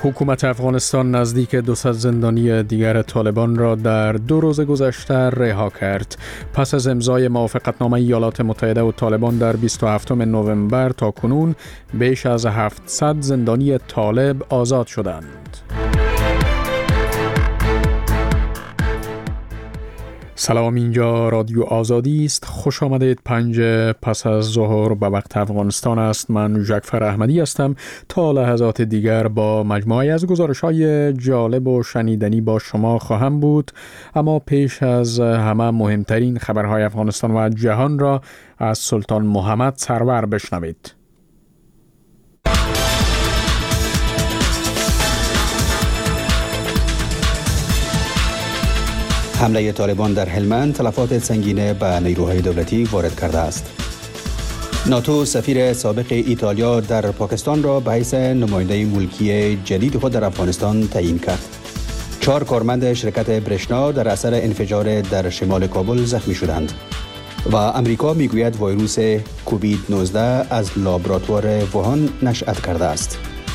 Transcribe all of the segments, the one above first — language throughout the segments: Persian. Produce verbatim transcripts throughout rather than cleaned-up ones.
حکومت افغانستان نزدیک دویست زندانی دیگر طالبان را در دو روز گذشته رها کرد. پس از امضای موافقتنامه ایالات متحده و طالبان در بیست و هفتم نوامبر تا کنون بیش از هفتصد زندانی طالب آزاد شدند. سلام، اینجا رادیو آزادی است. خوش آمدید. پنج پس از ظهر به وقت افغانستان است. من جعفر احمدی هستم. تا لحظات دیگر با مجموعی از گزارش‌های جالب و شنیدنی با شما خواهم بود، اما پیش از همه مهمترین خبرهای افغانستان و جهان را از سلطان محمد سرور بشنوید. حمله طالبان در هلمند تلفات سنگین به نیروهای دولتی وارد کرده است. ناتو سفیر سابق ایتالیا در پاکستان را به حیث نماینده ملکی جدید خود در افغانستان تعیین کرد. چهار کارمند شرکت برشنا در اثر انفجار در شمال کابل زخمی شدند. و امریکا میگوید ویروس کووید نوزده از لابراتوار ووهان نشأت کرده است.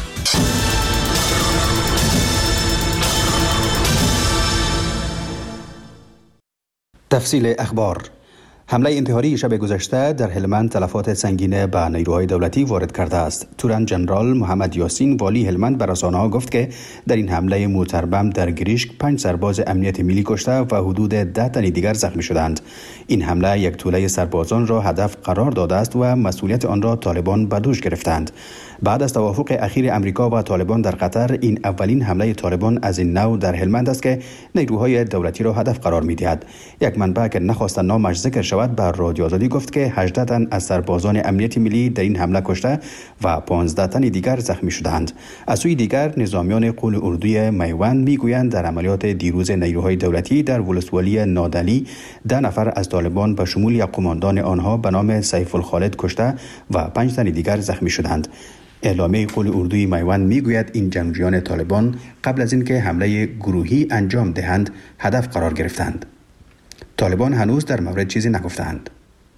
تفصیل اخبار. حمله انتحاری شب گذشته در هلمند تلفات سنگین به نیروهای دولتی وارد کرده است. تورن جنرال محمد یاسین والی هلمند به رسانه‌ها گفت که در این حمله موتربم در گریشک پنج سرباز امنیت ملی کشته و حدود ده تن دیگر زخمی شدند. این حمله یک توله سربازان را هدف قرار داده است و مسئولیت آن را طالبان به دوش گرفتند. بعد از توافق اخیر امریکا و طالبان در قطر، این اولین حمله طالبان از این نوع در هلمند است که نیروهای دولتی را هدف قرار می‌دهد. یک منبع که نخواست نامش ذکر شود بر رادیو آزادی گفت که هجده تن از سربازان امنیت ملی در این حمله کشته و پانزده تن دیگر زخمی شدند. از سوی دیگر نظامیان قول اردوی میوند میگویند در عملیات دیروز نیروهای دولتی در ولسوالی نادلی ده نفر از طالبان به شمول یک قماندان آنها به نام سیف الخالد کشته و پنج تن دیگر زخمی شدند. اعلامیه قول اردوی میوند میگوید این جنگجویان طالبان قبل از اینکه حمله گروهی انجام دهند هدف قرار گرفتند. طالبان هنوز در مورد چیزی نگفتند.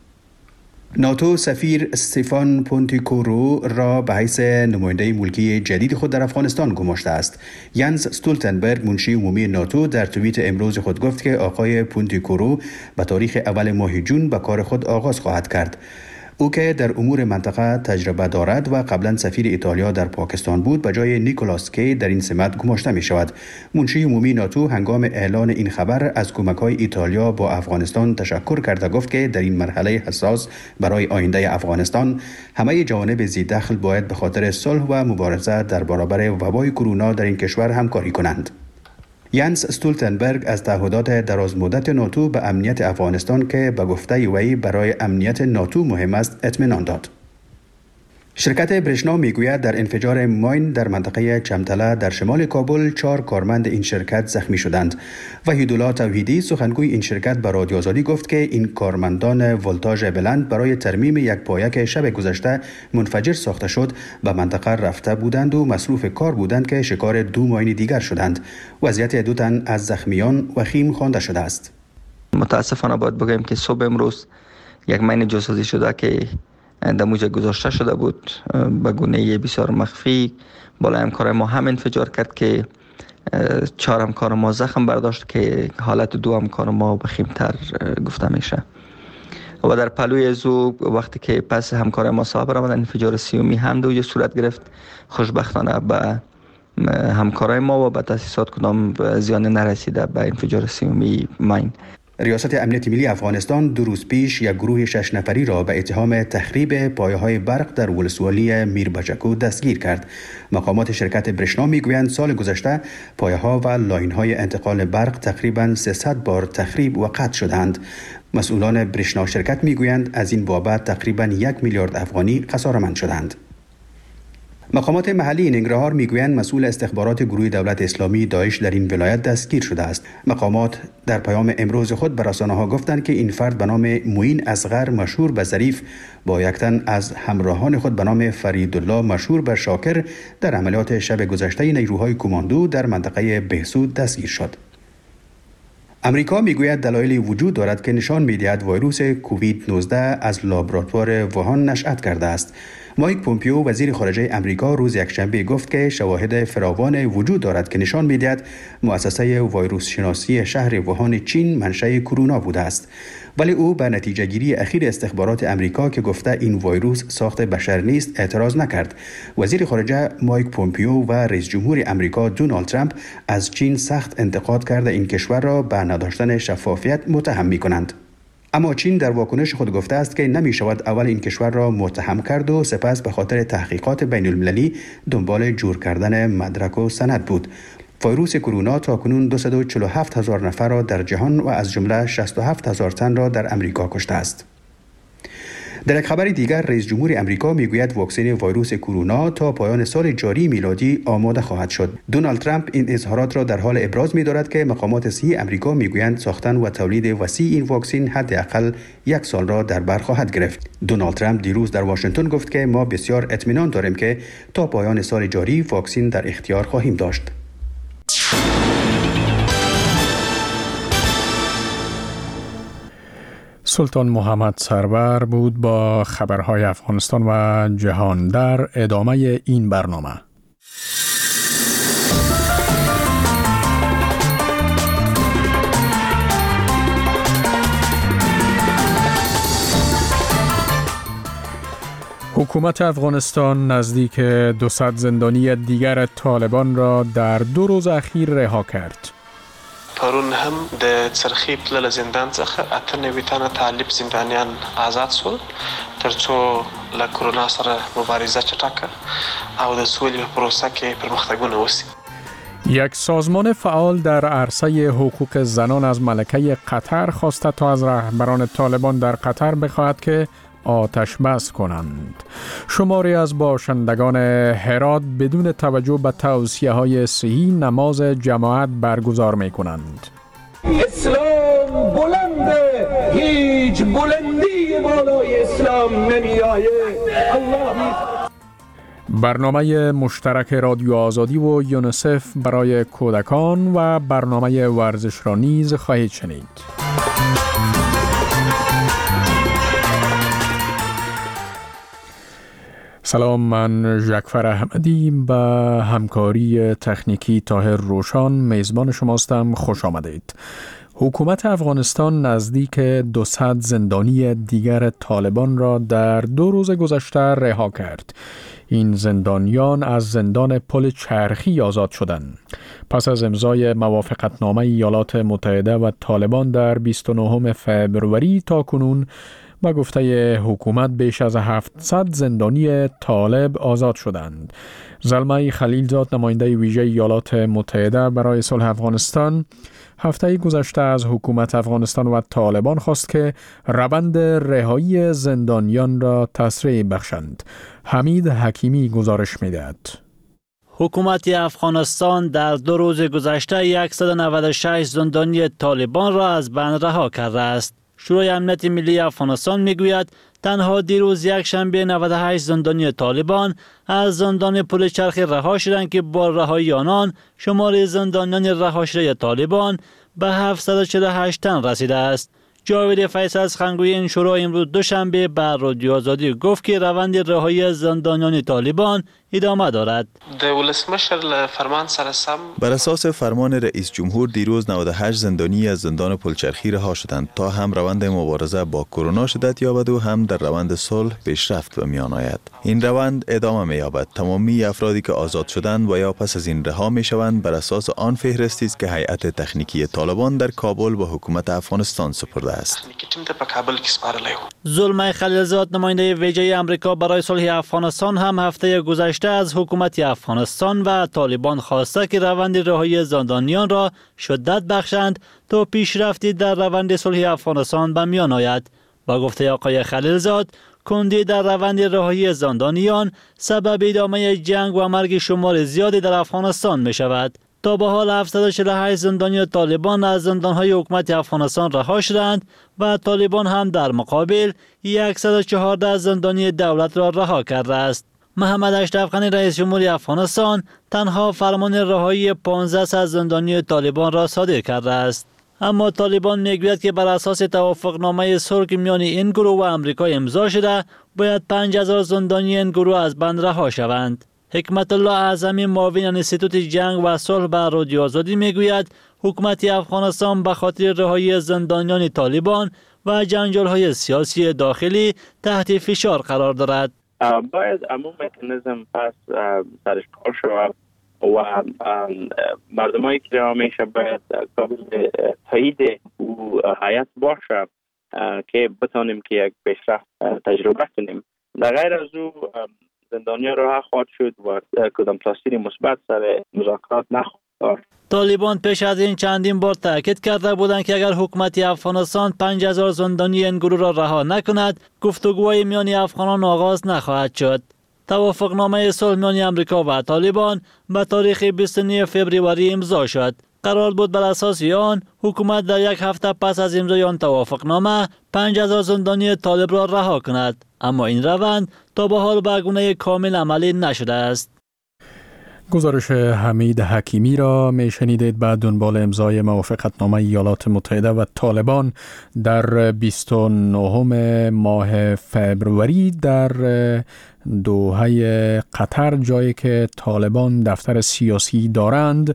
ناتو سفیر استفان پونتیکورو را به حیث نماینده ملکی جدید خود در افغانستان گماشته است. ینس استولتنبرگ منشی عمومی ناتو در توییت امروز خود گفت که آقای پونتیکورو به تاریخ اول ماه جون به کار خود آغاز خواهد کرد. او که در امور منطقه تجربه دارد و قبلا سفیر ایتالیا در پاکستان بود، به جای نیکولاس کی در این سمت گماشته می شود. منشی عمومی ناتو هنگام اعلان این خبر از کمک‌های ایتالیا با افغانستان تشکر کرده گفت که در این مرحله حساس برای آینده افغانستان همه جوانب ذی دخل باید به خاطر صلح و مبارزه در برابر وبای کرونا در این کشور همکاری کنند. ینس استولتنبرگ از تعهدات درازمدت ناتو به امنیت افغانستان که به گفته وی برای امنیت ناتو مهم است اطمینان داد. شرکت برشنا میگوید در انفجار ماین در منطقه چمتله در شمال کابل چهار کارمند این شرکت زخمی شدند. وحیدالله توحیدی سخنگوی این شرکت به رادیو آزادی گفت که این کارمندان ولتاژ بلند برای ترمیم یک پایه که شب گذشته منفجر ساخته شد به منطقه رفته بودند و مصروف کار بودند که شکار دو ماین دیگر شدند. وضعیت دو تن از زخمیان وخیم خوانده شده است. متاسفانه باید بگویم که صبح امروز یک ماین جاسازی شده که در موجه گذاشته شده بود به گونه بسیار مخفی بالای همکار ما هم انفجار کرد که چهار همکار ما زخم برداشت که حالت دو همکار ما بخیمتر گفته میشه. و در پلوی ازو وقتی که پس همکار ما صاحب آمدن انفجار سیومی هم دوی صورت گرفت. خوشبختانه به همکارای ما و به تاسیسات کدام زیان نرسیده به انفجار سیومی ماین. ریاست امنیت ملی افغانستان دو روز پیش یک گروه شش نفری را به اتهام تخریب پایه‌های برق در ولسوالی میربچکو دستگیر کرد. مقامات شرکت برشنا میگویند سال گذشته پایه‌ها و لاین‌های انتقال برق تقریباً سیصد بار تخریب و قطع شدند. مسئولان برشنا شرکت میگویند از این بابت تقریباً یک میلیارد افغانی خساره‌مند شدند. مقامات محلی ننگرهار میگویند مسئول استخبارات گروه دولت اسلامی داعش در این ولایت دستگیر شده است. مقامات در پیام امروز خود به رسانه‌ها گفتند که این فرد به نام موین اصغر مشهور به ظریف با یک تن از همراهان خود به نام فریدالله مشهور به شاکر در عملیات شب گذشته نیروهای کماندو در منطقه بهسود دستگیر شد. امریکا میگوید دلایلی وجود دارد که نشان می‌دهد ویروس کووید نوزده از لابراتوار ووهان نشأت کرده است. مایک پومپیو وزیر خارجه امریکا روز یکشنبه گفت که شواهد فراوان وجود دارد که نشان می‌دهد مؤسسه ویروس شناسی شهر ووهان چین منشأ کرونا بوده است. ولی او به نتیجه گیری اخیر استخبارات امریکا که گفته این ویروس ساخت بشر نیست اعتراض نکرد. وزیر خارجه مایک پومپیو و رئیس جمهور امریکا دونالد ترامپ از چین سخت انتقاد کرده این کشور را به نداشتن شفافیت متهم می‌کنند. اما چین در واکنش خود گفته است که نمی شود اول این کشور را متهم کرد و سپس به خاطر تحقیقات بین المللی دنبال جور کردن مدرک و سند بود. ویروس کرونا تاکنون دویست و چهل و هفت هزار نفر را در جهان و از جمله شصت و هفت هزار تن را در امریکا کشته است. در یک خبر دیگر رئیس جمهور امریکا میگوید واکسن ویروس کرونا تا پایان سال جاری میلادی آماده خواهد شد. دونالد ترامپ این اظهارات را در حال ابراز می‌دارد که مقامات صحی امریکا میگویند ساختن و تولید وسیع این واکسن حداقل یک سال را در بر خواهد گرفت. دونالد ترامپ دیروز در واشنگتن گفت که ما بسیار اطمینان داریم که تا پایان سال جاری واکسن در اختیار خواهیم داشت. سلطان محمد سرور بود با خبرهای افغانستان و جهان در ادامه این برنامه. حکومت افغانستان نزدیک دویست زندانی دیگر طالبان را در دو روز اخیر رها کرد. پرون هم د چرخی پلل زندان څخه اته نوي تنه طالب زندانیان آزاد شول ترڅو له کرونا سره مبارزه چټکه او د سولې په پروسه کې پرمختګونه وشي. یک سازمان فعال در عرصه حقوق زنان از ملکه قطر خواسته تا از رهبران طالبان در قطر بخواهد که آتش بس کنند. شماری از باشندگان هرات بدون توجه به توصیه‌های صحی نماز جماعت برگزار می‌کنند. اسلام بلنده، هیچ بلندی بالای اسلام نمی‌آید. الله. برنامه مشترک رادیو آزادی و یونیسف برای کودکان و برنامه ورزش را نیز خواهید شنید. سلام، من ژکفر احمدی به همکاری تکنیکی طاهر روشان میزبان شماستم. خوش آمدید. حکومت افغانستان نزدیک دویست زندانی دیگر طالبان را در دو روز گذشته رها کرد. این زندانیان از زندان پل چرخی آزاد شدند. پس از امضای موافقتنامه ایالات متحده و طالبان در بیست و نهم فوریه تا کنون با گفته حکومت بیش از هفتصد زندانی طالب آزاد شدند. زلمه خلیلزاد نماینده ویژه ایالات متحده برای صلح افغانستان هفته گذشته از حکومت افغانستان و طالبان خواست که روند رهایی زندانیان را تسریع بخشند. حمید حکیمی گزارش می‌دهد. حکومت افغانستان در دو روز گذشته صد و نود و شش زندانی طالبان را از بند رها کرده است. شورای امنیت ملی افغانستان میگوید تنها دیروز یک شنبه نود و هشت زندانی طالبان از زندان پل چرخی رها شدند که با رهایی آنان شمار زندانیان رها شده طالبان به هفتصد و چهل و هشت تن رسیده است. جاوید فیصل از خنگوی این شورای امروز دوشنبه بر رادیو آزادی گفت که روند رهایی زندانیان طالبان ادامه دارد. بر اساس فرمان رئیس جمهور دیروز نود و هشت زندانی از زندان پلچرخی رها شدند تا هم روند مبارزه با کرونا شدت یابد و هم در روند صلح پیشرفت به میان آید. این روند ادامه می‌یابد. تمامی افرادی که آزاد شدند و یا پس از این رها می‌شوند بر اساس آن فهرستی است که هیئت تکنیکی طالبان در کابل به حکومت افغانستان سپرده است. زلمه خلیلزاد نماینده ویژه آمریکا برای صلح افغانستان هم هفته گذشته از حکومت افغانستان و طالبان خواسته که روند رهایی زندانیان را شدت بخشند تا پیشرفتی در روند صلح افغانستان به میان آید. با گفته آقای خلیلزاد، کندی در روند رهایی زندانیان سبب ادامه جنگ و مرگ شمار زیادی در افغانستان می شود. تا به حال هفتصد و چهل و هشت زندانی طالبان از زندانهای حکومت افغانستان رها شدند و طالبان هم در مقابل صد و چهارده زندانی دولت را رها کرده است. محمد اشرف غنی رئیس جمهور افغانستان تنها فرمان رهایی پانزده از زندانی طالبان را صادر کرده است. اما طالبان میگوید که بر اساس توافقنامه صلح که میان این گروه و آمریکا امضا شده باید پنج هزار زندانی این گروه از بند رها شوند. حکمت الله اعظمی معاون انستیتوت جنگ و صلح به رادیو آزادی میگوید حکومت افغانستان به خاطر رهایی زندانیان طالبان و جنجال‌های سیاسی داخلی تحت فشار قرار دارد. باید عموم مکانیزم پس سرش کار شود و مردمایی که همیشه باید قابل تایید و حیات باشه که بتانیم که یک پیشرفت تجربه کنیم. در غیر از او زندانیان رها خواهد شد و کدام تاثیر مثبت سر مذاکرات نخواهد داشت. طالبان پیش از این چندین بار تاکید کرده بودند که اگر حکومت افغانستان پنج هزار زندانی این گروه را رها نکند، گفتگوهای میان افغانان آغاز نخواهد شد. توافقنامه صلح میان آمریکا و طالبان به تاریخ بیست و نه فوریه امضا شد. قرار بود بر اساس آن حکومت در یک هفته پس از امضای آن توافقنامه پنج هزار زندانی طالب را رها کند، اما این روند تا به حال به گونه کامل عملی نشده است. گزارش حمید حکیمی را می شنیدید بعد دنبال امضای موافقتنامه ایالات متحده و طالبان در بیست و نه ماه فبروری در دوحه قطر، جایی که طالبان دفتر سیاسی دارند.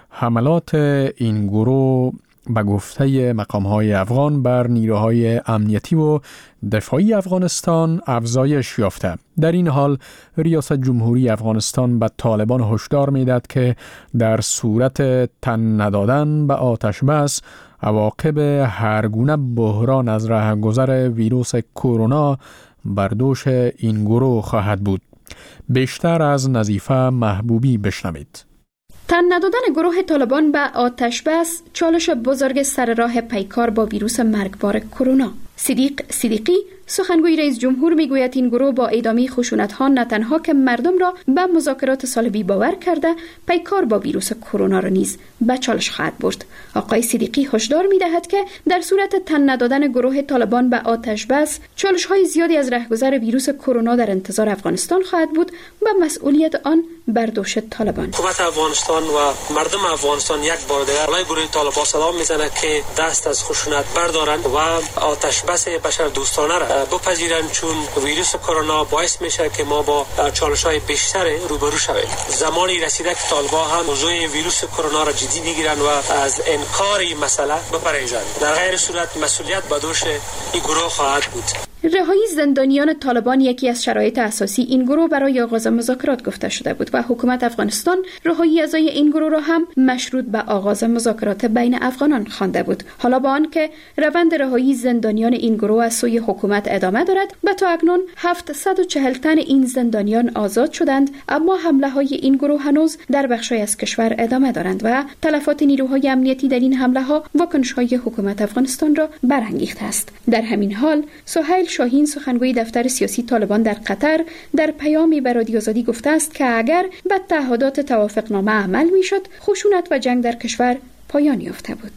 حملات این گروه به گفته مقام‌های افغان بر نیروهای امنیتی و دفاعی افغانستان افزایش یافته. در این حال ریاست جمهوری افغانستان به طالبان هشدار می‌دهد که در صورت تن ندادن به آتش بس عواقب هر گونه بحران از رهگذر ویروس کرونا بر دوش این گروه خواهد بود. بیشتر از نظیفه محبوبی بشنوید. تن ندادن گروه طالبان به آتش بس چالش بزرگ سر راه پیکار با ویروس مرگبار کرونا. صدیق صدیقی سخنگوی رئیس جمهور میگوید این گروه با ادامه خشونت‌ها نه تنها که مردم را به مذاکرات صلحی باور کرده، پیکار با ویروس کرونا را نیز به چالش خواهد برد. آقای صدیقی هشدار می‌دهد که در صورت تن ندادن گروه طالبان به آتش بس، چالش‌های زیادی از رهگذر ویروس کرونا در انتظار افغانستان خواهد بود و مسئولیت آن بر دوش طالبان. حکومت افغانستان و مردم افغانستان یک بار دیگر علیه گروه طالبان سلام میزنه که دست از خشونت بردارند و آتش بس بشر دوستانه را بپذیرند، چون ویروس کرونا باعث میشه که ما با چالش‌های بیشتر روبرو شویم. زمانی رسیده که طالبان هم موضوع ویروس کرونا را جدی بگیرند و از انکار این مسئله بپرهیزند. در غیر صورت مسئولیت به دوش این گروه خواهد بود. رهایی زندانیان طالبان یکی از شرایط اساسی این گروه برای آغاز مذاکرات گفته شده بود و حکومت افغانستان رهایی اعضای این گروه را هم مشروط به آغاز مذاکرات بین افغانان خوانده بود. حالا با آنکه روند رهایی زندانیان این گروه از سوی حکومت ادامه دارد و تا اکنون هفتصد و چهل تن این زندانیان آزاد شدند، اما حمله های این گروه هنوز در بخشی از کشور ادامه دارند و تلفات نیروهای امنیتی در این حمله ها واکنش های حکومت افغانستان را برانگیخته است. در همین حال سهیل شاهین سخنگوی دفتر سیاسی طالبان در قطر در پیامی به رادیو آزادی گفته است که اگر به تعهدات توافقنامه عمل میشد، خشونت و جنگ در کشور پایان یافته بود.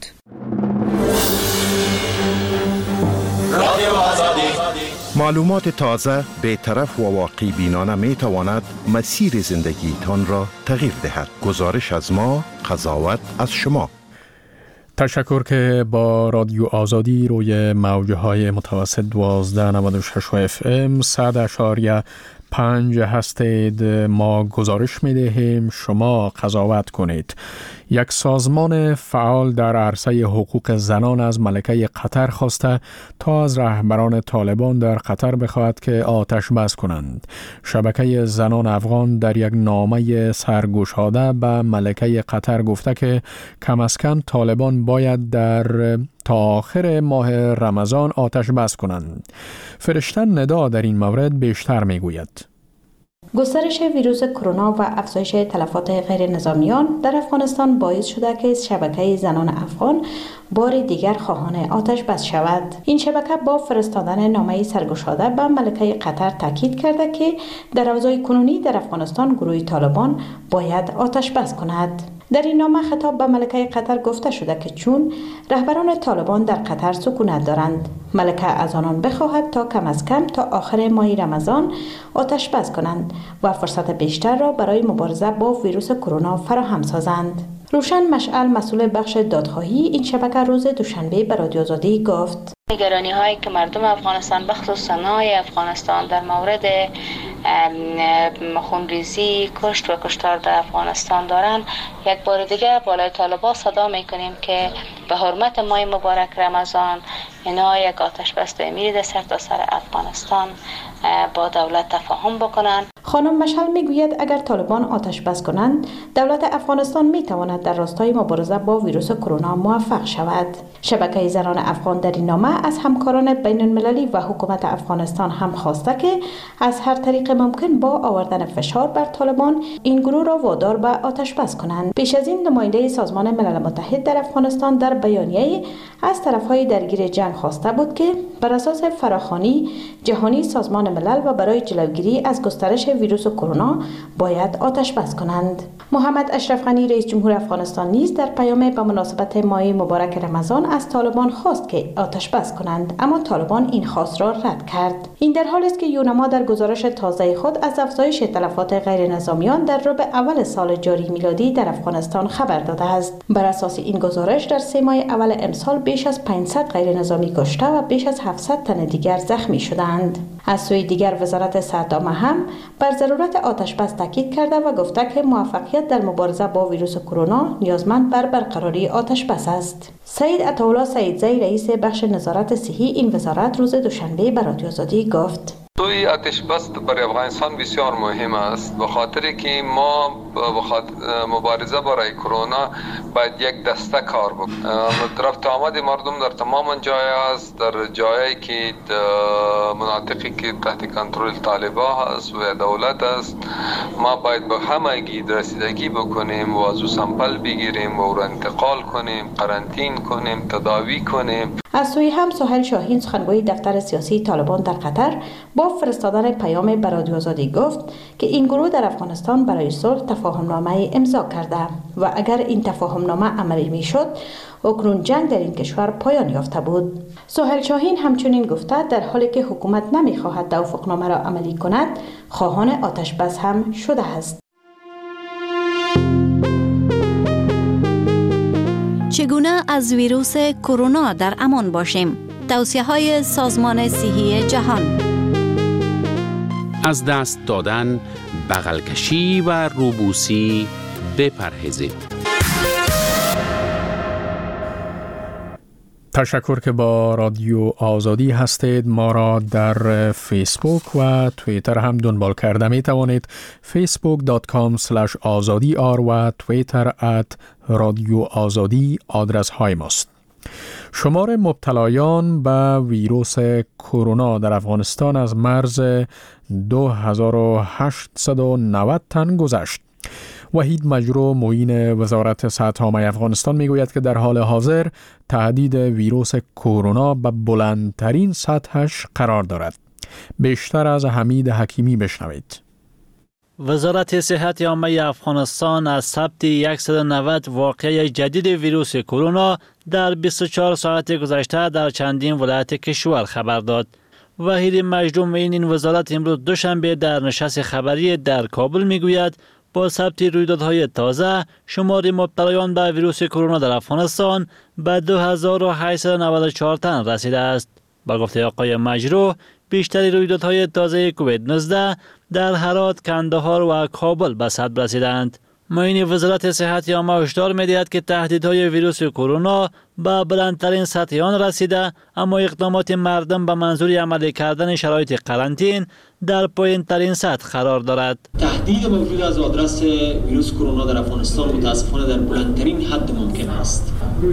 رادیو آزادی. معلومات تازه، بی‌طرف و واقعی بینانه می تواند مسیر زندگیتان را تغییر دهد. گزارش از ما، قضاوت از شما. تشکر که با رادیو آزادی روی موجه های متوسط دوازده نود و شش اف ام صد اشاریه پنج هستید. ما گزارش می دهیم شما قضاوت کنید. یک سازمان فعال در عرصه حقوق زنان از ملکه قطر خواسته تا از رهبران طالبان در قطر بخواهد که آتش بس کنند. شبکه زنان افغان در یک نامه سرگشاده به ملکه قطر گفته که کم از کم طالبان باید در تا آخر ماه رمضان آتش بس کنند. فرشته ندا در این مورد بیشتر می گوید. گسترش ویروس کرونا و افزایش تلفات غیر نظامیان در افغانستان باعث شده که شبکه زنان افغان بار دیگر خواهان آتش بس شود. این شبکه با فرستادن نامه سرگشاده به ملکه قطر تاکید کرده که در اوضاع کنونی در افغانستان گروه طالبان باید آتش بس کند. در این نامه خطاب به ملکه قطر گفته شده که چون رهبران طالبان در قطر سکونت دارند، ملکه از آنان بخواهد تا کم از کم تا آخر ماه رمضان آتش بس کنند و فرصت بیشتر را برای مبارزه با ویروس کرونا فراهم سازند. روشن مشعل مسئول بخش دادخواهی این شبکه روز دوشنبه به رادیو آزادی گفت نگرانی هایی که مردم افغانستان بخصوص صنایع افغانستان در مورد خونریزی، کشت و کشتار در افغانستان دارند، یک بار دیگر بالای طالبان صدا میکنیم که به حرمت ماه مبارک رمضان اینا یک آتش بس تعمیری در سرتاسر افغانستان با دولت تفاهم بکنند. خانم مشعل میگوید اگر طالبان آتش بس کنند، دولت افغانستان میتواند در راستای مبارزه با ویروس کرونا موفق شود. شبکه زنان افغان در این نامه از همکاران بین المللی و حکومت افغانستان هم خواسته که از هر طریق ممکن با آوردن فشار بر طالبان این گروه را وادار به آتش بس کنند. پیش از این نماینده سازمان ملل متحد در افغانستان در بیانیه‌ای از طرفهای درگیر جنگ خواسته بود که بر اساس فراخوانی جهانی سازمان ملل و برای جلوگیری از گسترش ویروس کرونا باید آتش بس کنند. محمد اشرف غنی رئیس جمهور افغانستان نیز در پیام به مناسبت ماه مبارک رمضان از طالبان خواست که آتش بس کنند، اما طالبان این خواست را رد کرد. این در حالی است که یونما در گزارش تازه خود از افزایش تلفات غیر نظامیان در ربع اول سال جاری میلادی در افغانستان خبر داده است. بر اساس این گزارش در سه ماه اول امسال بیش از پانصد غیر نظامی کشته و بیش از هفتصد تن دیگر زخمی شدند. از سوی دیگر وزارت صحت عامه هم بر ضرورت آتش بس تاکید کرده و گفته که موفقیت در مبارزه با ویروس کرونا نیازمند بر برقراری آتش بس است. سید عطاالله سیدزی رئیس بخش نظارت صحی این وزارت روز دوشنبه به رادیو آزادی گفت توی آتش بس برای افغانستان بسیار مهم است، به خاطر که ما مبارزه برای کرونا باید یک دسته کار بکنیم. رفت آمد مردم در تمام جای است، در جایی که مناطقی که تحت کنترل طالبان هست و دولت است، ما باید به همگی رسیدگی بکنیم و از او سمپل بگیریم و او را انتقال کنیم، قرنطین کنیم، تداوی کنیم. از سوی هم سهیل شاهین سخنگوی دفتر سیاسی طالبان در قطر با فرستادن پیام به رادیو آزادی گفت که این گروه در افغانستان برای صلح تفاهمنامه امضا کرده و اگر این تفاهمنامه عملی میشد اکنون جنگ در این کشور پایان یافته بود. سهیل شاهین همچنین گفته در حالی که حکومت نمیخواهد توافقنامه را عملی کند، خواهان آتش بس هم شده است. چگونه از ویروس کرونا در امان باشیم؟ توصیه‌های سازمان صحی جهان. از دست دادن، بغل کشی و روبوسی بپرهیزید. تشکر که با رادیو آزادی هستید. ما را در فیسبوک و توییتر هم دنبال کرده می توانید. فیسبوک دات کام اسلش آزادی آر و توییتر ات رادیو آزادی آدرس های ماست. شمار مبتلایان به ویروس کرونا در افغانستان از مرز دو هزار و هشتصد و نود تن گذشت. وحید مجرو معین وزارت صحت عامه افغانستان میگوید که در حال حاضر تهدید ویروس کرونا به بلندترین سطحش قرار دارد. بیشتر از حمید حکیمی بشنوید. وزارت صحت عامه افغانستان از ثبت صد و نود واقعه جدید ویروس کرونا در بیست و چهار ساعت گذشته در چندین ولایت کشور خبر داد. وحید مجرو معین این وزارت امروز دوشنبه در نشست خبری در کابل میگوید با ثبت رویدادهای تازه شمار مبتلایان به ویروس کرونا در افغانستان به دو هزار و هشتصد و نود و چهار تن رسیده است. با گفته آقای مجرو بیشتر رویدادهای تازه کووید نوزده در هرات، کندهار و کابل به ثبت رسیدند. معین وزارت صحت عامه هشدار می‌دهد که تهدیدهای ویروس کرونا به بلندترین سطح آن رسیده، اما اقدامات مردم به منظور عملی کردن شرایط قرنطین در پایین‌ترین سطح قرار دارد. تهدید موجود از آدرس ویروس کرونا در افغانستان متاسفانه در بلندترین حد ممکن است.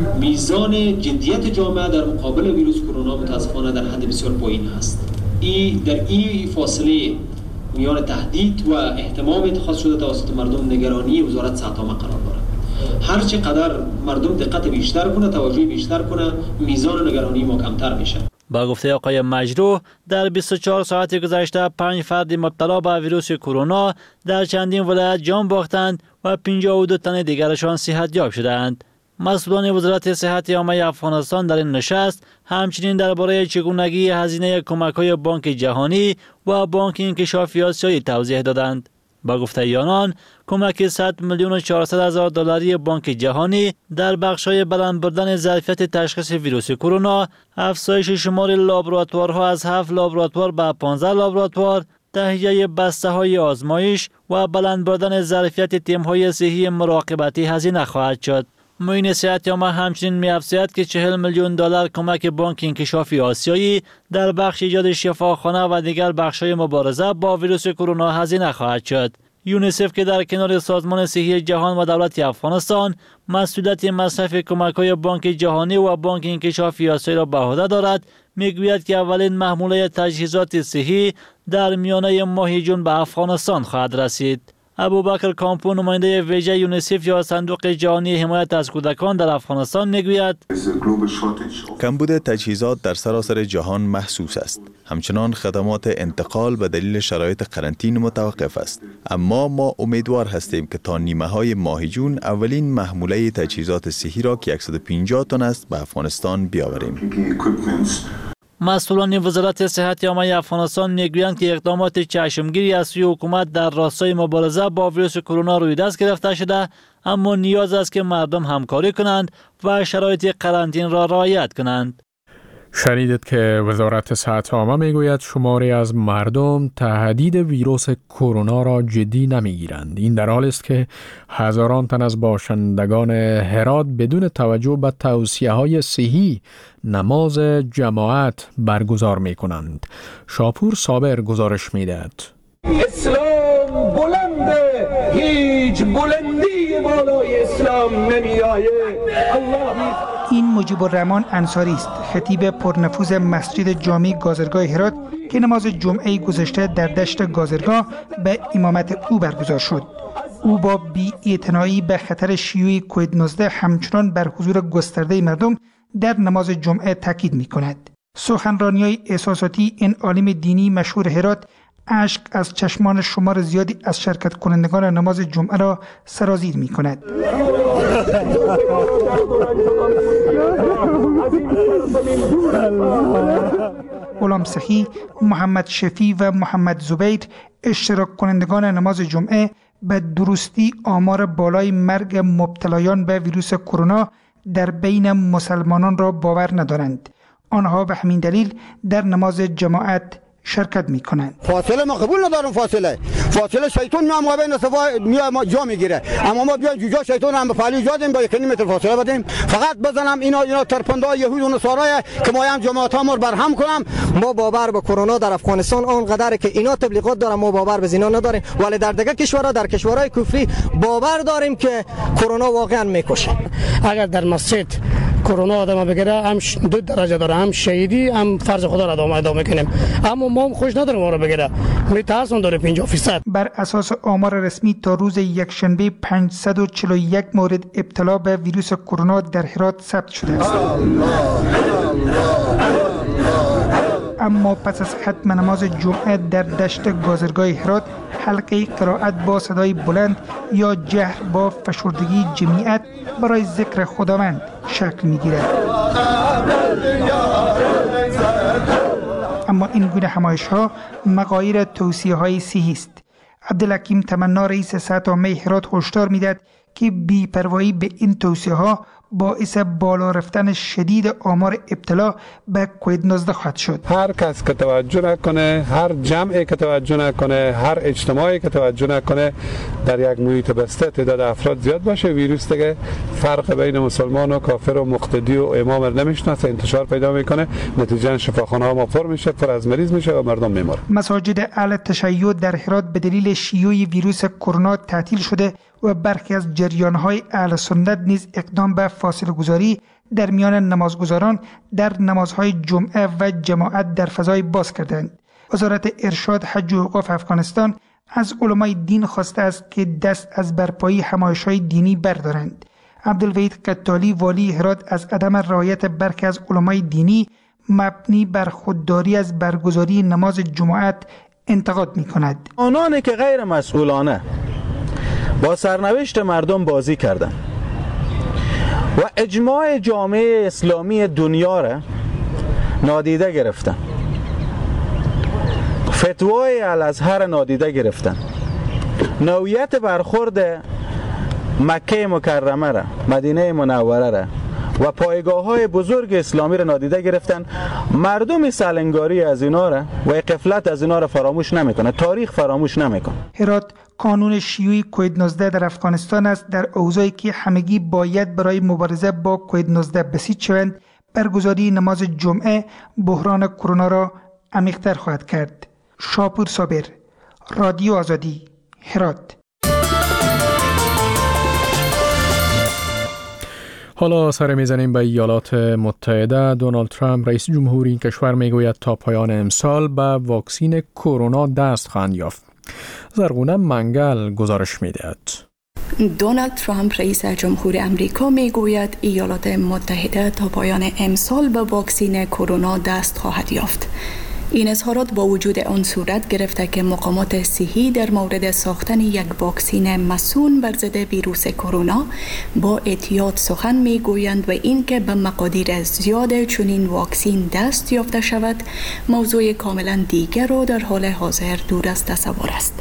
میزان جدیت جامعه در مقابل ویروس کرونا متاسفانه در حد بسیار پایین است. ای در این فاصله میان تهدید و احتمام اتخاذ شده توسط مردم نگرانی وزارت صحت عامه قرار دارد. هر چقدر مردم دقت بیشتر کنه، توجه بیشتر کنه، میزان نگرانی ما کمتر میشه. با گفته آقای مجرو در بیست و چهار ساعت گذشته پنج فرد مبتلا به ویروس کرونا در چندین ولایت جان باختند و پنجاه و دو تن دیگرشان صحتیاب شدند. مسئولان وزارت صحت عامه افغانستان در این نشست همچنین درباره چگونگی هزینه کمک‌های بانک جهانی و بانک انکشاف آسیایی توضیح دادند. با گفته آنان کمک صد میلیون و چهارصد هزار دلاری بانک جهانی در بخش‌های بلند بردن ظرفیت تشخیص ویروس کرونا، افزایش شمار لابراتوارها از هفت لابراتوار به پانزده لابراتوار، تهیه بسته‌های آزمایش و بلند بردن ظرفیت تیم‌های صحی مراقبتی هزینه خواهد شد. معین صحت‌یابی همچنین می‌افزاید که چهل میلیون دلار کمک بانک انکشافی آسیایی در بخش ایجاد شفاخانه و دیگر بخش‌های مبارزه با ویروس کرونا هزینه خواهد شد. یونیسف که در کنار سازمان صحی جهان و دولت افغانستان مسئولیت مصرف کمک‌های بانک جهانی و بانک انکشافی آسیایی را به عهده دارد، میگوید که اولین محموله تجهیزات صحی در میانه ماه جون به افغانستان خواهد رسید. ابوبکر کامپو نماینده ویژه یونیسف یا صندوق جهانی حمایت از کودکان در افغانستان میگوید کمبود تجهیزات در سراسر جهان محسوس است. همچنان خدمات انتقال به دلیل شرایط قرنطینه متوقف است. اما ما امیدوار هستیم که تا نیمه های ماه جون اولین محموله تجهیزات صحی را که صد و پنجاه تن است به افغانستان بیاوریم. مسئولان وزارت صحت عامه افغانستان میگویند که اقدامات چشمگیری از سوی حکومت در راستای مبارزه با ویروس کرونا روی دست گرفته شده، اما نیاز است که مردم همکاری کنند و شرایط قرنطینه را رعایت کنند. شنیدید که وزارت صحت عامه میگوید شماری از مردم تهدید ویروس کرونا را جدی نمیگیرند. این در حالی است که هزاران تن از باشندگان هرات بدون توجه به توصیه‌های صحی نماز جماعت برگزار میکنند. شاپور صابر گزارش میدهد. اسلام بلنده، هیچ بلندی بالای اسلام نمیآید. الله. این مجیب الرحمن انصاری است، خطیب پرنفوذ مسجد جامع گازرگاه هرات که نماز جمعه گذشته در دشت گازرگاه به امامت او برگزار شد. او با بی‌اعتنایی به خطر شیوع کووید نوزده همچنان بر حضور گسترده مردم در نماز جمعه تاکید می‌کند. سخنرانی‌های احساساتی این عالم دینی مشهور هرات اشک از چشمان شمار زیادی از شرکت کنندگان نماز جمعه را سرازیر می کند. غلام سخی، محمد شفی و محمد زبیر اشتراک کنندگان نماز جمعه به درستی آمار بالای مرگ مبتلایان به ویروس کرونا در بین مسلمانان را باور ندارند. آنها به همین دلیل در نماز جماعت شرکت میکنند. فاصله ما قبول ندارم، فاصله فاصله شیطان میام ما بین صفا میام ما جا میگیره، اما ما بیایم جوجا شیطان هم به فعلی جادیم با یک متر فاصله بدیم. فقط بزنم اینا اینا ترپنده یهود و نصارای که ما هم جماعت ها ما برهم کنم. ما باور به کرونا در افغانستان آنقدر که اینا تبلیغات دارن، ما باور به زینا نداریم، ولی در دیگه کشورها در کشورهای کفری باور داریم که کرونا واقعا میکشه. اگر در مسجد کرونا آدم بگیره هم دو درجه داره، هم شهیدی هم فرض خدا را ادامه ادامه کنیم، اما ما هم خوش نداریم ما رو بگیره، می ترسون داره پنجاه درصد. بر اساس آمار رسمی تا روز یکشنبه پانصد و چهل و یک مورد ابتلا به ویروس کرونا در هرات ثبت شده است. اما پس از ختم نماز جمعه در دشت گازرگاه هرات حلقه قرائت با صدای بلند یا جهر با فشردگی جمعیت برای ذکر خداوند شکل می‌گیرد. اما این گونه همایش‌ها مغایر توصیه‌های صحی است. عبدالحکیم تمنا رئیس صحت عامه هرات هشدار می‌دهد که بی‌پروایی به این توصیه‌ها باعث بالا رفتن شدید آمار ابتلا به کووید نوزده خواهد شد. هر کس که توجه نکنه، هر جمعی که توجه نکنه، هر اجتماعی که توجه نکنه، در یک محیط بسته تعداد افراد زیاد باشه، ویروس دیگه فرق بین مسلمان و کافر و مقتدی و امام نمیشناسه، انتشار پیدا میکنه، نتیجه شفاخانه ها ما پر میشه، پر از مریض میشه و مردم میمیرن. مساجد اهل تشیع در هرات به دلیل شیوع ویروس کرونا تعطیل شده و برخی از جریان‌های اهل سنت نیز اقدام به فاصله گذاری در میان نمازگزاران در نمازهای جمعه و جماعت در فضای باز کردند. وزارت ارشاد حج و اوقاف افغانستان از علمای دین خواسته است که دست از برپایی همایش‌های دینی بردارند. عبدالوحید قطالی والی هرات از عدم رعایت برخی از علمای دینی مبنی بر خودداری از برگزاری نماز جماعت انتقاد می‌کند. آنانی که غیر مسئولانه با سرنوشت مردم بازی کردن و اجماع جامعه اسلامی دنیا را نادیده گرفتن، فتوای الازهر نادیده گرفتن، نوعیت برخورد مکه مکرمه را، مدینه منوره را و پایگاه های بزرگ اسلامی را نادیده گرفتن. مردم سالنگاری از اینا را و غفلت از اینا را فراموش نمیکنه، تاریخ فراموش نمیکنه. هرات قانون شیوع کووید نوزده در افغانستان است. در اوضاعی که همگی باید برای مبارزه با کووید نوزده بسیج شوند، برگزاری نماز جمعه بحران کرونا را عمیق‌تر خواهد کرد. شاپور صابر، رادیو آزادی، هرات. حالا سر میزنیم به ایالات متحده. دونالد ترامپ رئیس جمهوری این کشور میگوید تا پایان امسال به واکسین کرونا دست خواهند یافت. زرغونه منگل گزارش میدهد. دونالد ترامپ رئیس جمهور امریکا میگوید ایالات متحده تا پایان امسال به واکسین کرونا دست خواهد یافت. این اظهارات با وجود آن صورت گرفته که مقامات صحی در مورد ساختن یک واکسین مصون بر ضد ویروس کرونا با احتیاط سخن میگویند و اینکه به مقادیر زیاد چنین واکسین دست یافته شود موضوع کاملا دیگر و در حال حاضر دور از تصور است.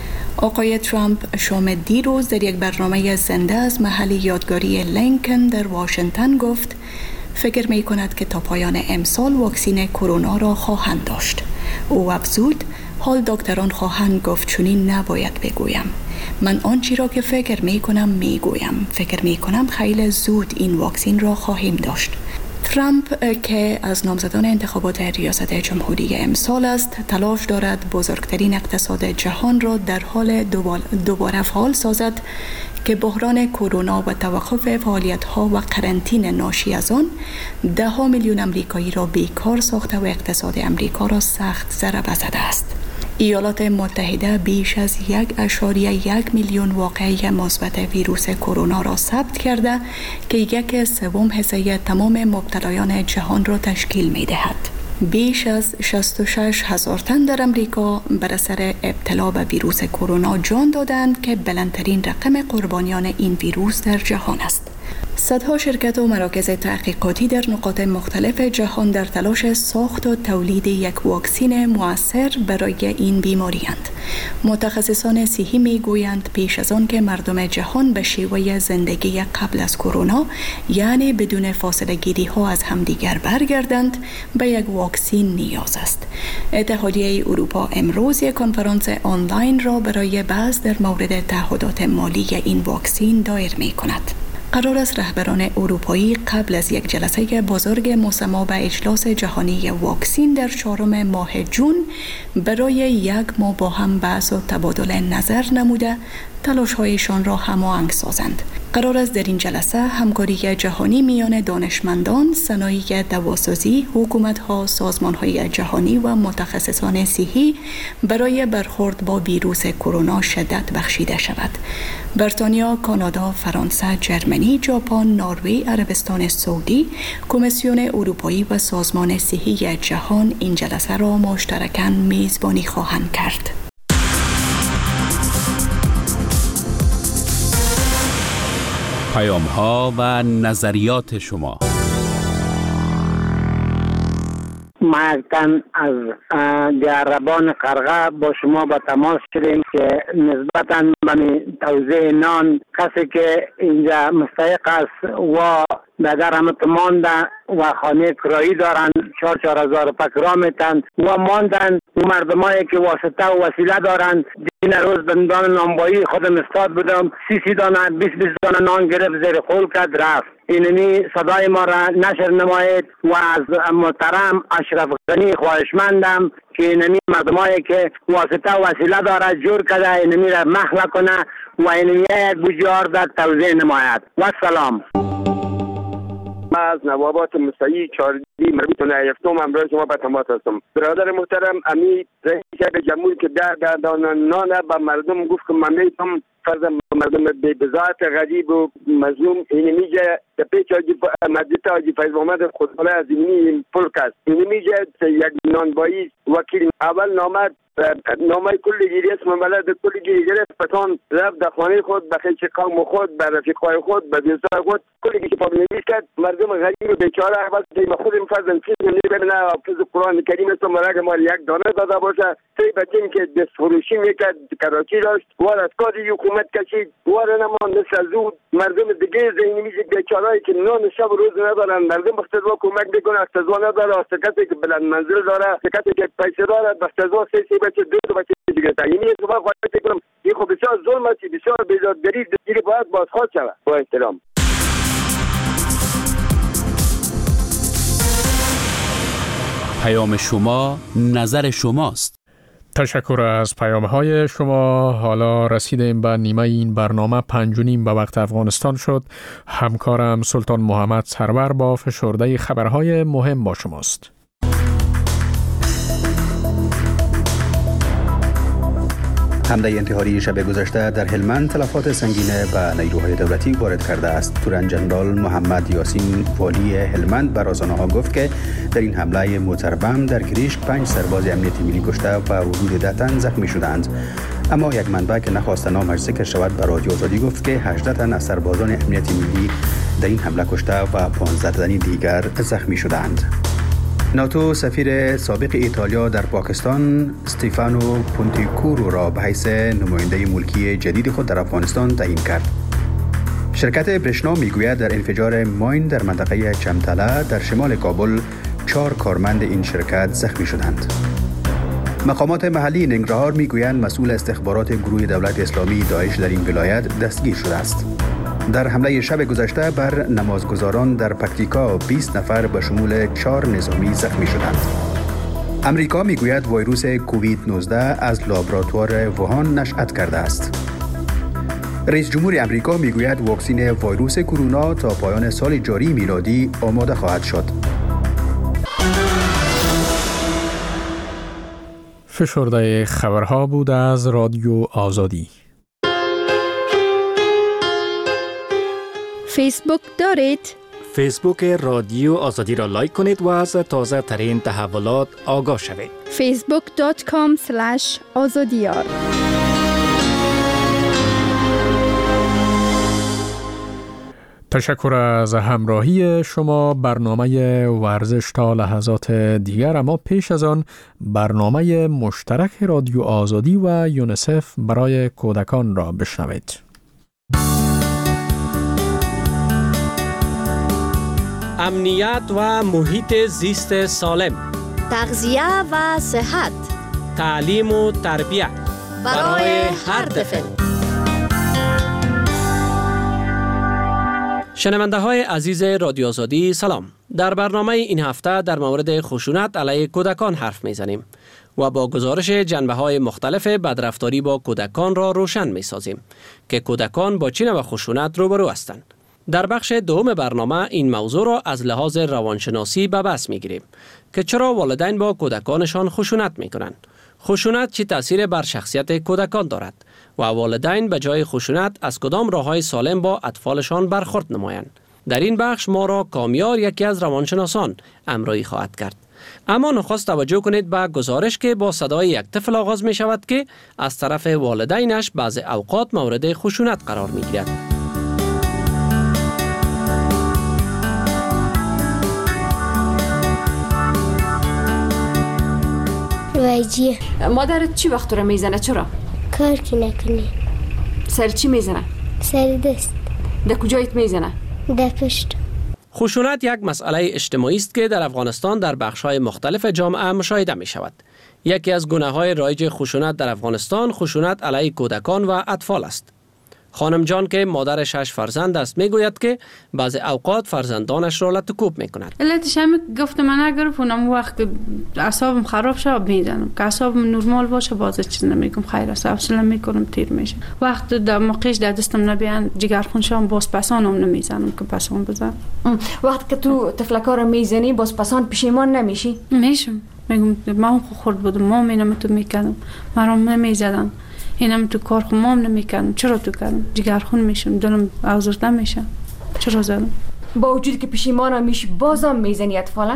آقای ترامپ شام دیروز در یک برنامه زنده از محل یادگاری لینکن در واشنگتن گفت فکر می کند که تا پایان امسال واکسین کرونا را خواهند داشت. او افزود حال دکتران خواهند گفت چنین نباید بگویم. من آنچه را که فکر می کنم می گویم. فکر می کنم خیلی زود این واکسین را خواهیم داشت. ترامپ که از نامزدان انتخابات ریاست جمهوری امسال است تلاش دارد بزرگترین اقتصاد جهان را در حال دوباره فعال سازد که بحران کرونا و توقف فعالیت‌ها و قرنطینه ناشی از آن ده ها میلیون امریکایی را بیکار ساخته و اقتصاد امریکا را سخت ضربه زده است. ایالات متحده بیش از یک اشاریه یک میلیون واقعه مثبت ویروس کرونا را ثبت کرده که یک سوم حصه تمام مبتلایان جهان را تشکیل می دهد. بیش از شصت و شش هزار تن در امریکا بر اثر ابتلا به ویروس کرونا جان دادند که بلندترین رقم قربانیان این ویروس در جهان است. صدها شرکت و مراکز تحقیقاتی در نقاط مختلف جهان در تلاش ساخت و تولید یک واکسین مؤثر برای این بیماری اند. متخصصان صحی می گویند پیش از آن که مردم جهان به شیوه زندگی قبل از کرونا یعنی بدون فاصله گیری ها از همدیگر برگردند به یک واکسین نیاز است. اتحادیه اروپا امروز یک کنفرانس آنلاین را برای بحث در مورد تعهدات مالی این واکسین دایر می کند. قرار است رهبران اروپایی قبل از یک جلسه بزرگ مسمى به اجلاس جهانی واکسین در چهارم ماه جون برای یک ماه با هم بحث و تبادل نظر نموده تلاش‌هایشان را هماهنگ سازند. قرار است در این جلسه همکاری جهانی میان دانشمندان، صنایع دواسازی، حکومت‌ها، سازمان‌های جهانی و متخصصان صحی برای برخورد با ویروس کرونا شدت بخشیده شود. بریتانیا، کانادا، فرانسه، جرمنی، ژاپن، نروژ، عربستان سعودی، کمیسیون اروپایی و سازمان صحی جهان این جلسه را مشترکاً میزبانی خواهند کرد. پیام ها و نظریات شما. مکتن از دیاربان قرغه با شما با تماس شدیم که نسبتاً به توزیع نان کسی که اینجا مستحق است و در همت مانده و خانه کرایی دارند چهار چهار هزار پکرا میتن و ماندن و مردمایی که واسطه و وسیله دارند. این روز بندان نانبایی خودم استاد بودم سی سی دانه بیست بیست دانه نان گرفت زیر خول کرد رفت. اینمی صدای ما را نشر نمایید و از محترم اشرف غنی خواهشمندم که اینمی مردمایی که واسطه و وسیله دارد جور کرده اینمی را محو کنه و اینمی یک بجار در توزیع نماید. و سلام. از نوابات مستعی چاردی مربوط به هفتم امروز شما به تماس هستم. برادر محترم امی رئیس جمهوری که در دادن نان به مردم گفت که من میتونم فرض مردم به بذات غریب و مظلوم این میگه که پیش آجی مجلس آجی فیض محمد خداوند از اینی پلک است. اینی میگه یک نانبایی وکیل اول نامد نامه کلی گیری اسم ملد کلی گیری گرفت پتان رفت در خانه خود به خیچ قوم خود به رفیقای خود به دوستای خود کلی گیری پابنویس کرد. مردم غریب بیچاره اول که خود فرزند فیلم نمیبینه حافظ قرآن کریم است مرگ مال یک دانه داده باشه. سه بچه‌ای که دست فروشی میکرد کراچی داشت وار از کاری حکومت کشید وار نمان مثل زود مردم دیگه زینی میشه بیچارهایی که نان شب روز ندارن مردم بختزوا کمک میکنه اختزوا نداره است کسی که بلند منزل داره کسی که پیسه داره بختزوا سه سه بچه دو دو بچه دیگه تا یعنی صبح خواهد کنم این خب بسیار ظلم است بسیار بیزادگری دیگه باید بازخواست شود. با احترام. پیام شما نظر شماست. تشکر از پیام‌های شما. حالا رسیدیم به نیمه این برنامه پنج و نیم به وقت افغانستان شد. همکارم سلطان محمد سرور با فشرده خبرهای مهم با شماست. حمله انتحاری شب گذشته در هلمند تلفات سنگین به نیروهای دولتی وارد کرده است. تورن جنرال محمد یاسین والی هلمند به رسانه‌ها گفت که در این حمله موتر بم در گریشک پنج سرباز امنیتی ملی کشته و حدود ده تن زخمی شدند. اما یک منبع که نخواست نامش ذکر شود به رادیو آزادی گفت که هجده تن از سربازان امنیتی ملی در این حمله کشته و پانزده تن دیگر زخمی شدند. ناتو سفیر سابق ایتالیا در پاکستان استیفانو پونتیکورو را به حیث نماینده ملکی جدید خود در افغانستان تعیین کرد. شرکت برشنا میگوید در انفجار ماین در منطقه چمتله در شمال کابل چهار کارمند این شرکت زخمی شدند. مقامات محلی ننگرهار میگویند مسئول استخبارات گروه دولت اسلامی داعش در این ولایت دستگیر شده است. در حمله شب گذشته بر نمازگزاران در پکتیکا بیست نفر به شمول چهار نظامی زخمی شدند. امریکا میگوید ویروس کووید نوزده از لابراتوار ووهان نشأت کرده است. رئیس جمهور امریکا میگوید واکسن ویروس کرونا تا پایان سال جاری میلادی آماده خواهد شد. فشرده خبرها بود از رادیو آزادی. فیسبوک دارید؟ فیسبوک رادیو آزادی را لایک کنید و از تازه ترین تحولات آگاه شوید. فیسبوک دات کام سلش آزادیار. تشکر از همراهی شما. برنامه ورزش تا لحظات دیگر، اما پیش از آن برنامه مشترک رادیو آزادی و یونیسف برای کودکان را بشنوید. امنیت و محیط زیست سالم، تغذیه و صحت، تعلیم و تربیت برای هر طفل. شنونده های عزیز رادیو آزادی سلام. در برنامه این هفته در مورد خشونت علیه کودکان حرف میزنیم و با گزارش جنبه های مختلف بدرفتاری با کودکان را روشن می سازیم که کودکان با چه نوع خشونت روبرو هستند. در بخش دوم برنامه این موضوع را از لحاظ روانشناسی به بحث می گیریم که چرا والدین با کودکانشان خشونت می کنند. خشونت چه تأثیر بر شخصیت کودکان دارد و والدین به جای خشونت از کدام راه‌های سالم با اطفالشان برخورد نمایند. در این بخش ما را کامیار یکی از روانشناسان همراهی خواهد کرد. اما نخست توجه کنید به گزارش که با صدای یک طفل آغاز می شود که از طرف والدینش بعض اوقات مورد خشونت قرار می گیرد. وایجیه. مادرت چی وقت رو میزنه؟ چرا؟ کار که نکنی. سر چی میزنه؟ سر دست. در کجایت میزنه؟ در پشت. خشونت یک مسئله اجتماعی است که در افغانستان در بخش‌های مختلف جامعه مشاهده می شود. یکی از گونه‌های رایج خشونت در افغانستان خشونت علیه کودکان و اطفال است. خانم جان که مادر شش فرزند است میگوید که بعضی اوقات فرزندانش را لطکوب میکند. علتش هم گفتم من اگر اونم وقت اعصابم خراب شه میزنم، که اعصابم نرمال باشه باز چیز نمیگم، خیر است حوصله میکنم تیر میشه. وقت در موقعش در دستم نبیان جگرخون شام باز پسانم نمیزنم که پسان بزنم. وقت که تو تفلکا رو میزنی باز پسان پشیمان نمیشی؟ میشم، میگم من خورد بودم ما اینم تو میکردم مرام نمیزدن، اینم تو کار خمام نمیکنم، چرا تو کردم؟ جگرخون میشم، دلم آزرده میشم، چرا زدم؟ با وجود که پشیمان میش بازم میزنی اطفالا؟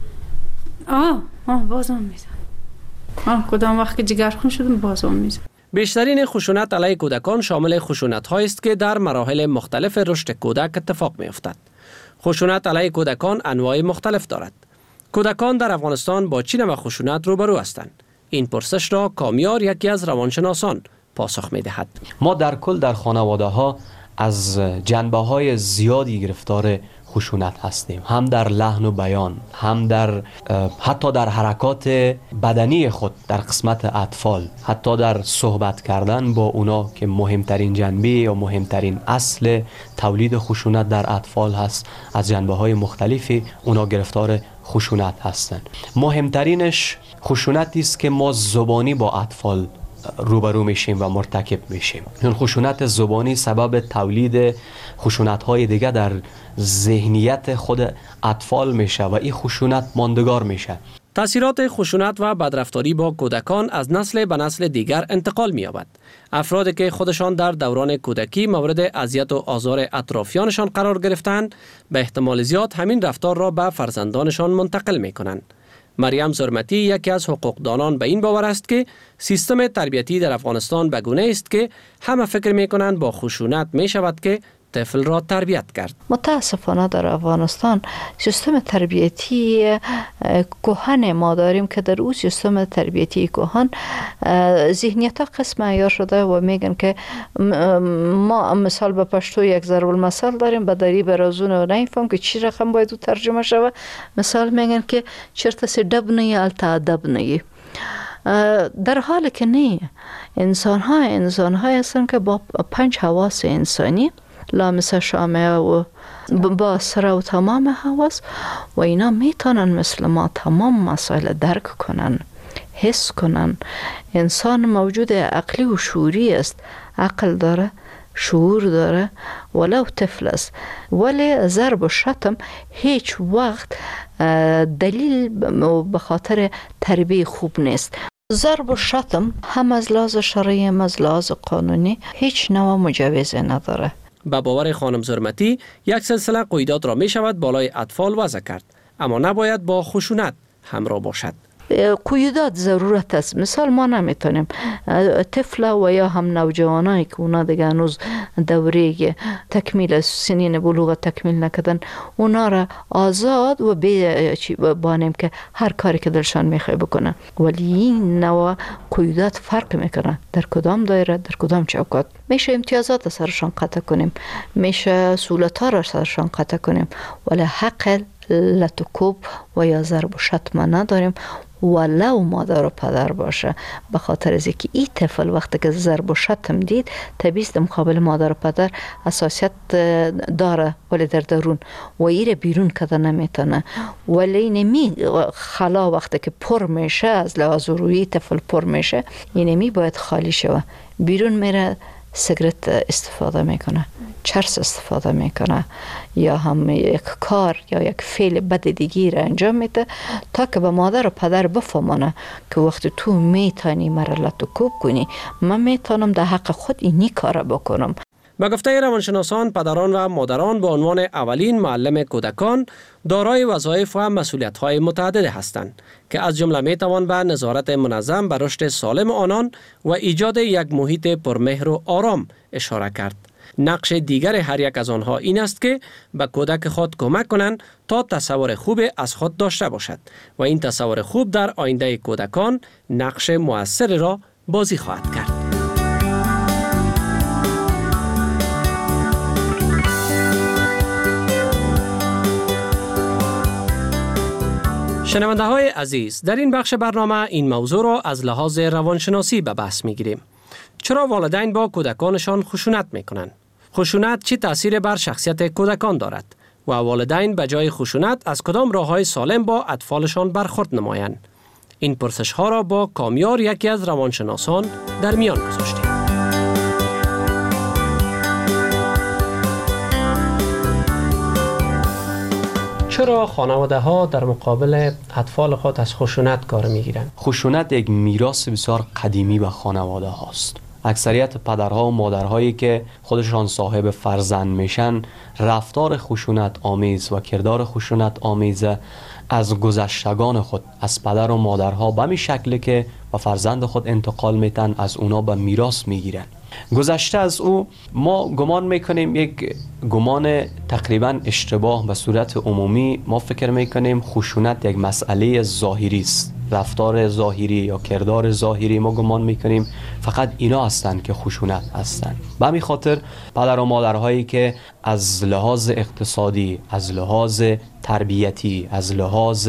آه آه بازم میزن. آه کدام وقت که جگرخون شدم بازم میزن. بیشترین خشونت علیه کودکان شامل خشونت هایی است که در مراحل مختلف رشد کودک اتفاق می افتد. خشونت علیه کودکان انواع مختلف دارد. کودکان در افغانستان با چه نوع خشونت روبرو هستند؟ این پرسش را کامیار یکی از روانشناسان پاسخ می دهد. ما در کل در خانواده ها از جنبه های زیادی گرفتار خشونت هستیم، هم در لحن و بیان، هم در حتی در حرکات بدنی خود در قسمت اطفال، حتی در صحبت کردن با اونا که مهمترین جنبه یا مهمترین اصل تولید خشونت در اطفال هست. از جنبه های مختلفی اونا گرفتار خشونت هستند. مهمترینش خشونتی است که ما زبانی با اطفال روبرو میشیم و مرتکب میشیم. این خشونت زبانی سبب تولید خشونت های دیگه در ذهنیت خود اطفال میشه و این خشونت ماندگار میشه. تأثیرات خشونت و بدرفتاری با کودکان از نسل به نسل دیگر انتقال می‌یابد. افرادی که خودشان در دوران کودکی مورد اذیت و آزار اطرافیانشان قرار گرفتند، به احتمال زیاد همین رفتار را به فرزندانشان منتقل می‌کنند. مریم زرمتی یکی از حقوقدانان به این باور است که سیستم تربیتی در افغانستان به گونه است که همه فکر می‌کنند با خشونت می‌شود که طفل را تربیت کرد. متاسفانه در افغانستان سیستم تربیتی کهن ما داریم که در اون سیستم تربیتی کهن ذهنیت ها قسم عیار شده و میگن که ما مثال به پشتو یک ضرب المثل داریم، به دری برازون و نمیفهم که چی رقم باید ترجمه شود. مثال میگن که چرت سی دب نی التا ادب نی، در حالی که نه. انسان ها انسان ها هستن که با پنج حواس انسانی لامس شامه و با سر و تمام حواس و اینا میتونن مثل ما تمام مسائل درک کنن، حس کنن. انسان موجود عقلی و شعوری است، عقل داره، شعور داره، ولو طفل است. ولی ضرب و شتم هیچ وقت دلیل به خاطر تربیت خوب نیست. ضرب و شتم هم از لحاظ شرعی هم از لحاظ قانونی هیچ نوع مجوز نداره. به باور خانم زرمتی یک سلسله قیودات را می شود بالای اطفال وضع کرد، اما نباید با خشونت همراه باشد. قیودات ضرورت است. مثال ما نمیتونیم طفل و یا هم نوجوانایی که اونا دیگه هنوز دوره تکمیل سنین بلوغ تکمیل نکردن، اونا را آزاد و بی بانیم که هر کاری که دلشان میخواه بکنن. ولی این نوع قیودات فرق میکنن در کدام دایره، در کدام چوکات. میشه امتیازات سرشان قطع کنیم، میشه سهولت ها را سرشان قطع کنیم، ولی حق لطکوب و یا ضرب و شتم نداریم، ولو مادر و پدر باشه. به خاطر از اینکه این طفل وقتی که ضرب و شتم دید، طبیعی است مقابل مادر و پدر حساسیت داره، ولی در درون و ایره بیرون کده نمیتونه. ولی نمی خلا وقتی که پر میشه، از لحاظ روی طفل پر میشه، اینمی باید خالی شوه. بیرون میره سیگرت استفاده میکنه، چرس استفاده میکنه، یا هم یک کار یا یک فعل بد دیگی را انجام میده تا که به مادر و پدر بفهمانه که وقتی تو میتونی مرا لطکوب کنی، من میتونم در حق خود اینی کار بکنم. به گفته روانشناسان، پدران و مادران به عنوان اولین معلم کودکان دارای وظایف و مسئولیت‌های متعدد هستند که از جمله میتوان به نظارت منظم بر رشد سالم آنان و ایجاد یک محیط پرمهر و آرام اشاره کرد. نقش دیگر هر یک از آنها این است که به کودک خود کمک کنند تا تصور خوب از خود داشته باشد و این تصور خوب در آینده کودکان نقش مؤثر را بازی خواهد کرد. شنونده های عزیز، در این بخش برنامه این موضوع را از لحاظ روانشناسی به بحث می گیریم. چرا والدین با کودکانشان خشونت می کنند؟ خشونت چه تأثیر بر شخصیت کودکان دارد؟ و والدین به جای خشونت از کدام راه‌های سالم با اطفالشان برخورد نمایند؟ این پرسش ها را با کامیار یکی از روانشناسان در میان گذاشتیم. چرا خانواده ها در مقابل اطفال خود از خشونت کار میگیرند؟ خشونت یک میراث بسیار قدیمی به خانواده هاست. اکثریت پدرها و مادرهایی که خودشان صاحب فرزند میشن رفتار خشونت آمیز و کردار خشونت آمیز از گذشتگان خود از پدر و مادرها به می شکلی که به فرزند خود انتقال میتن، از اونا به میراث میگیرن. گذشته از او ما گمان میکنیم یک گمان تقریبا اشتباه. به صورت عمومی ما فکر میکنیم خشونت یک مسئله ظاهری است، رفتار ظاهری یا کردار ظاهری. ما گمان میکنیم فقط اینا هستند که خشونت هستند. به همین خاطر پدر و مادرهایی که از لحاظ اقتصادی، از لحاظ تربیتی، از لحاظ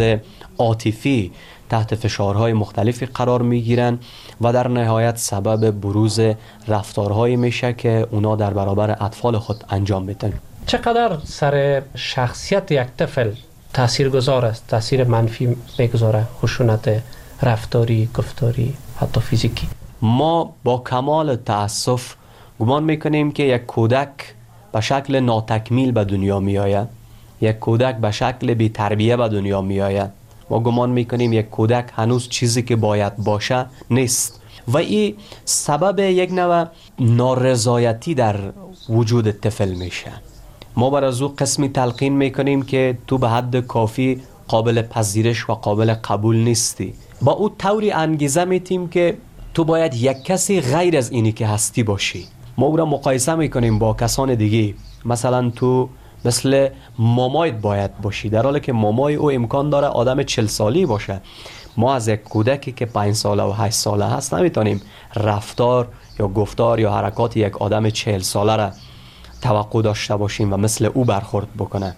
عاطفی تحت فشارهای مختلفی قرار میگیرن و در نهایت سبب بروز رفتارهایی میشه که اونا در برابر اطفال خود انجام میدن. چقدر سر شخصیت یک طفل تأثیر گذار است، تأثیر منفی میگذاره خشونت رفتاری، گفتاری، حتی فیزیکی؟ ما با کمال تأسف گمان میکنیم که یک کودک به شکل ناتکمیل به دنیا میآید، یک کودک به شکل بی تربیه به دنیا میآید. ما گمان میکنیم یک کودک هنوز چیزی که باید باشه نیست و این سبب یک نوع نارضایتی در وجود طفل میشه. ما بر از او قسمی تلقین میکنیم که تو به حد کافی قابل پذیرش و قابل قبول نیستی. با او طوری انگیزه میتیم که تو باید یک کسی غیر از اینی که هستی باشی. ما او را مقایسه میکنیم با کسان دیگه، مثلا تو مثل مامایت باید باشی، در حالی که مامای او امکان داره آدم چل سالی باشه. ما از یک کودکی که پنج ساله و هشت ساله هست نمیتونیم رفتار یا گفتار یا حرکات یک آدم چهل ساله را توقع داشته باشیم و مثل او برخورد بکنه.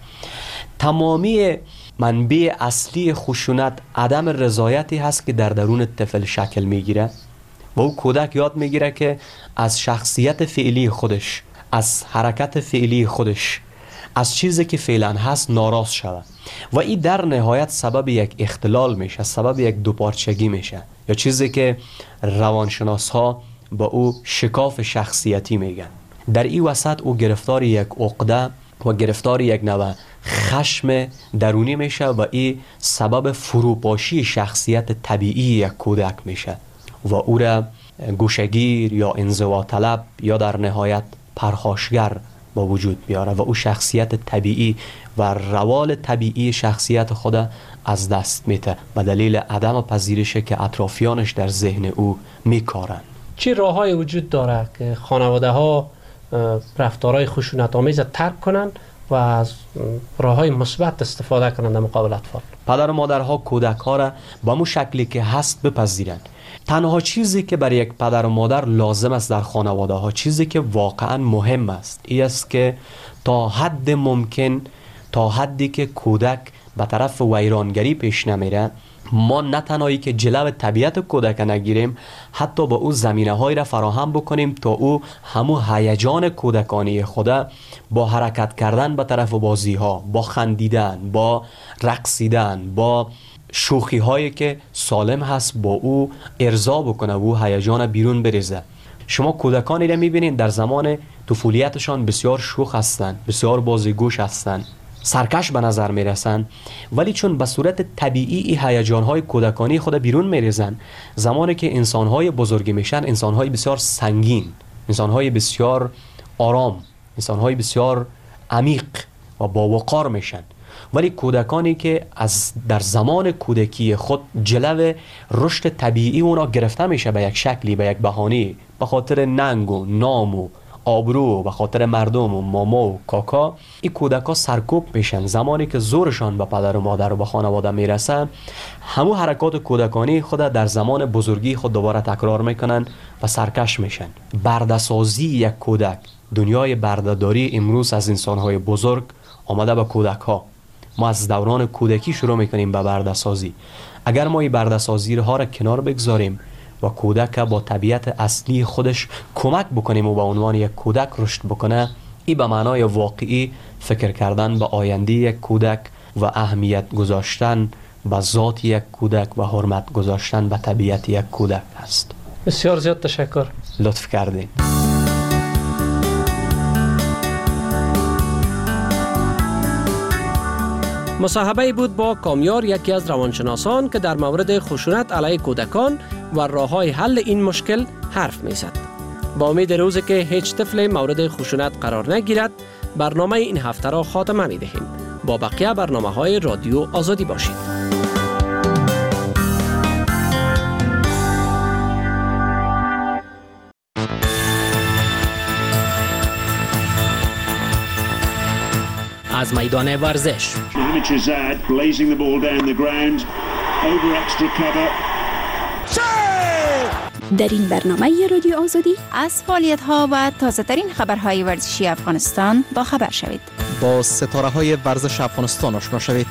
تمامی منبع اصلی خشونت عدم رضایتی هست که در درون طفل شکل میگیره و او کودک یاد میگیره که از شخصیت فعلی خودش، از حرکت فعلی خودش، از چیزی که فعلا هست ناراض شود و این در نهایت سبب یک اختلال میشه، سبب یک دوپارچگی میشه، یا چیزی که روانشناس ها با او شکاف شخصیتی میگن. در این وسط او گرفتار یک عقده و گرفتار یک نوع خشم درونی میشه و این سبب فروپاشی شخصیت طبیعی یک کودک میشه و او را گوشگیر یا انزوا طلب یا در نهایت پرخاشگر با وجود بیاره و او شخصیت طبیعی و روال طبیعی شخصیت خود از دست میده به دلیل عدم پذیرش که اطرافیانش در ذهن او میکارن. چه راههای وجود داره که خانواده ها رفتارهای خشونت آمیز ترک کنن و از راههای مثبت استفاده کنند در مقابل اطفال؟ پدر و مادرها کودک ها را به مو شکلی که هست بپذیرند. تنها چیزی که برای یک پدر و مادر لازم است در خانواده ها، چیزی که واقعا مهم است، این است که تا حد ممکن، تا حدی که کودک به طرف ویرانگری پیش نمیره، ما نه تنهایی که جلو طبیعت کودک نگیریم، حتی با او زمینه های را فراهم بکنیم تا او همو هیجان کودکانی خود با حرکت کردن به طرف بازی ها، با خندیدن، با رقصیدن، با شوخی هایی که سالم هست با او ارضا بکنه و او هیجان بیرون بریزه. شما کودکانی را میبینید در زمان طفولیتشان بسیار شوخ هستند، بسیار بازیگوش هستند، سرکش به نظر میرسن، ولی چون به صورت طبیعی هیجان‌های کودکانی خود بیرون میریزن، زمانی که انسان‌های بزرگی میشن، انسان‌های بسیار سنگین، انسان‌های بسیار آرام، انسان‌های بسیار عمیق و با وقار میشن. ولی کودکانی که از در زمان کودکی خود جلو رشد طبیعی اونا گرفته میشه به یک شکلی، به یک بهانه، به خاطر ننگ و نام و آبرو، به خاطر مردم و ماما و کاکا، این کودکا سرکوب میشن. زمانی که زورشان به پدر و مادر و به خانواده میرسن، همو حرکات کودکانی خود در زمان بزرگی خود دوباره تکرار میکنن و سرکش میشن. برده‌سازی یک کودک، دنیای برده‌داری امروز از انسانهای بزرگ آمده به کودک ها. ما از دوران کودکی شروع میکنیم به برده‌سازی. اگر ما این برده‌سازی ها را کنار بگذاریم و کودک با طبیعت اصلی خودش کمک بکنیم و به عنوان یک کودک رشد بکنه، این به معنای واقعی فکر کردن به آینده یک کودک و اهمیت گذاشتن به ذات یک کودک و حرمت گذاشتن به طبیعت یک کودک است. بسیار زیاد تشکر. لطف کردین. مصاحبه بود با کامیار، یکی از روانشناسان که در مورد خشونت علیه کودکان و راه‌های حل این مشکل حرف می‌زد. با امید روزی که هیچ طفل مورد خشونت قرار نگیرد برنامه این هفته را خاتمه می دهیم. با بقیه برنامه های رادیو آزادی باشید. از میدان ورزش در این برنامه رادیو آزادی از فعالیت ها و تازه ترین خبرهای ورزشی افغانستان با خبر شوید. با ستاره های ورزش افغانستان آشنا شوید.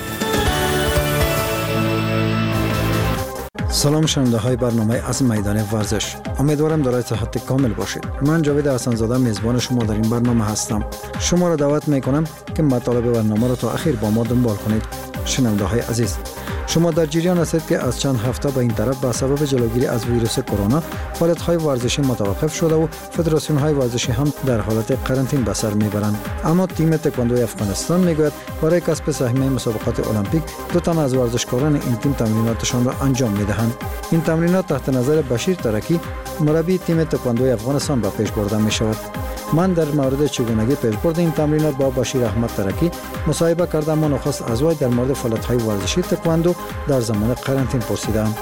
سلام شنونده های برنامه از میدان ورزش، امیدوارم در صحت کامل باشید. من جاوید حسن‌زاده میزبان شما در این برنامه هستم. شما را دعوت میکنم که مطالب برنامه را تا اخیر با ما دنبال کنید. شنونده های عزیز، شما در جریان هستید که از چند هفته به این طرف به سبب جلوگیری از ویروس کرونا فعالیت های ورزشی متوقف شده و فدراسیون های ورزشی هم در حالت قرنطینه به سر میبرند. اما تیم تکواندوی افغانستان میگوید برای کسب سهمیه مسابقات المپیک دو تن از ورزشکاران این تیم تمریناتشان را انجام میدهند. این تمرینات تحت نظر بشیر ترکی مربی تیم تکواندوی افغانستان به پیش برده می شود. من در مورد چگونگی پیشبرد این تمرینات با بشیر احمد ترکی مصاحبه کردم و نخست از وی در مورد فعالیت‌های ورزشی تکواندو در زمان قرنطینه پرسیدم.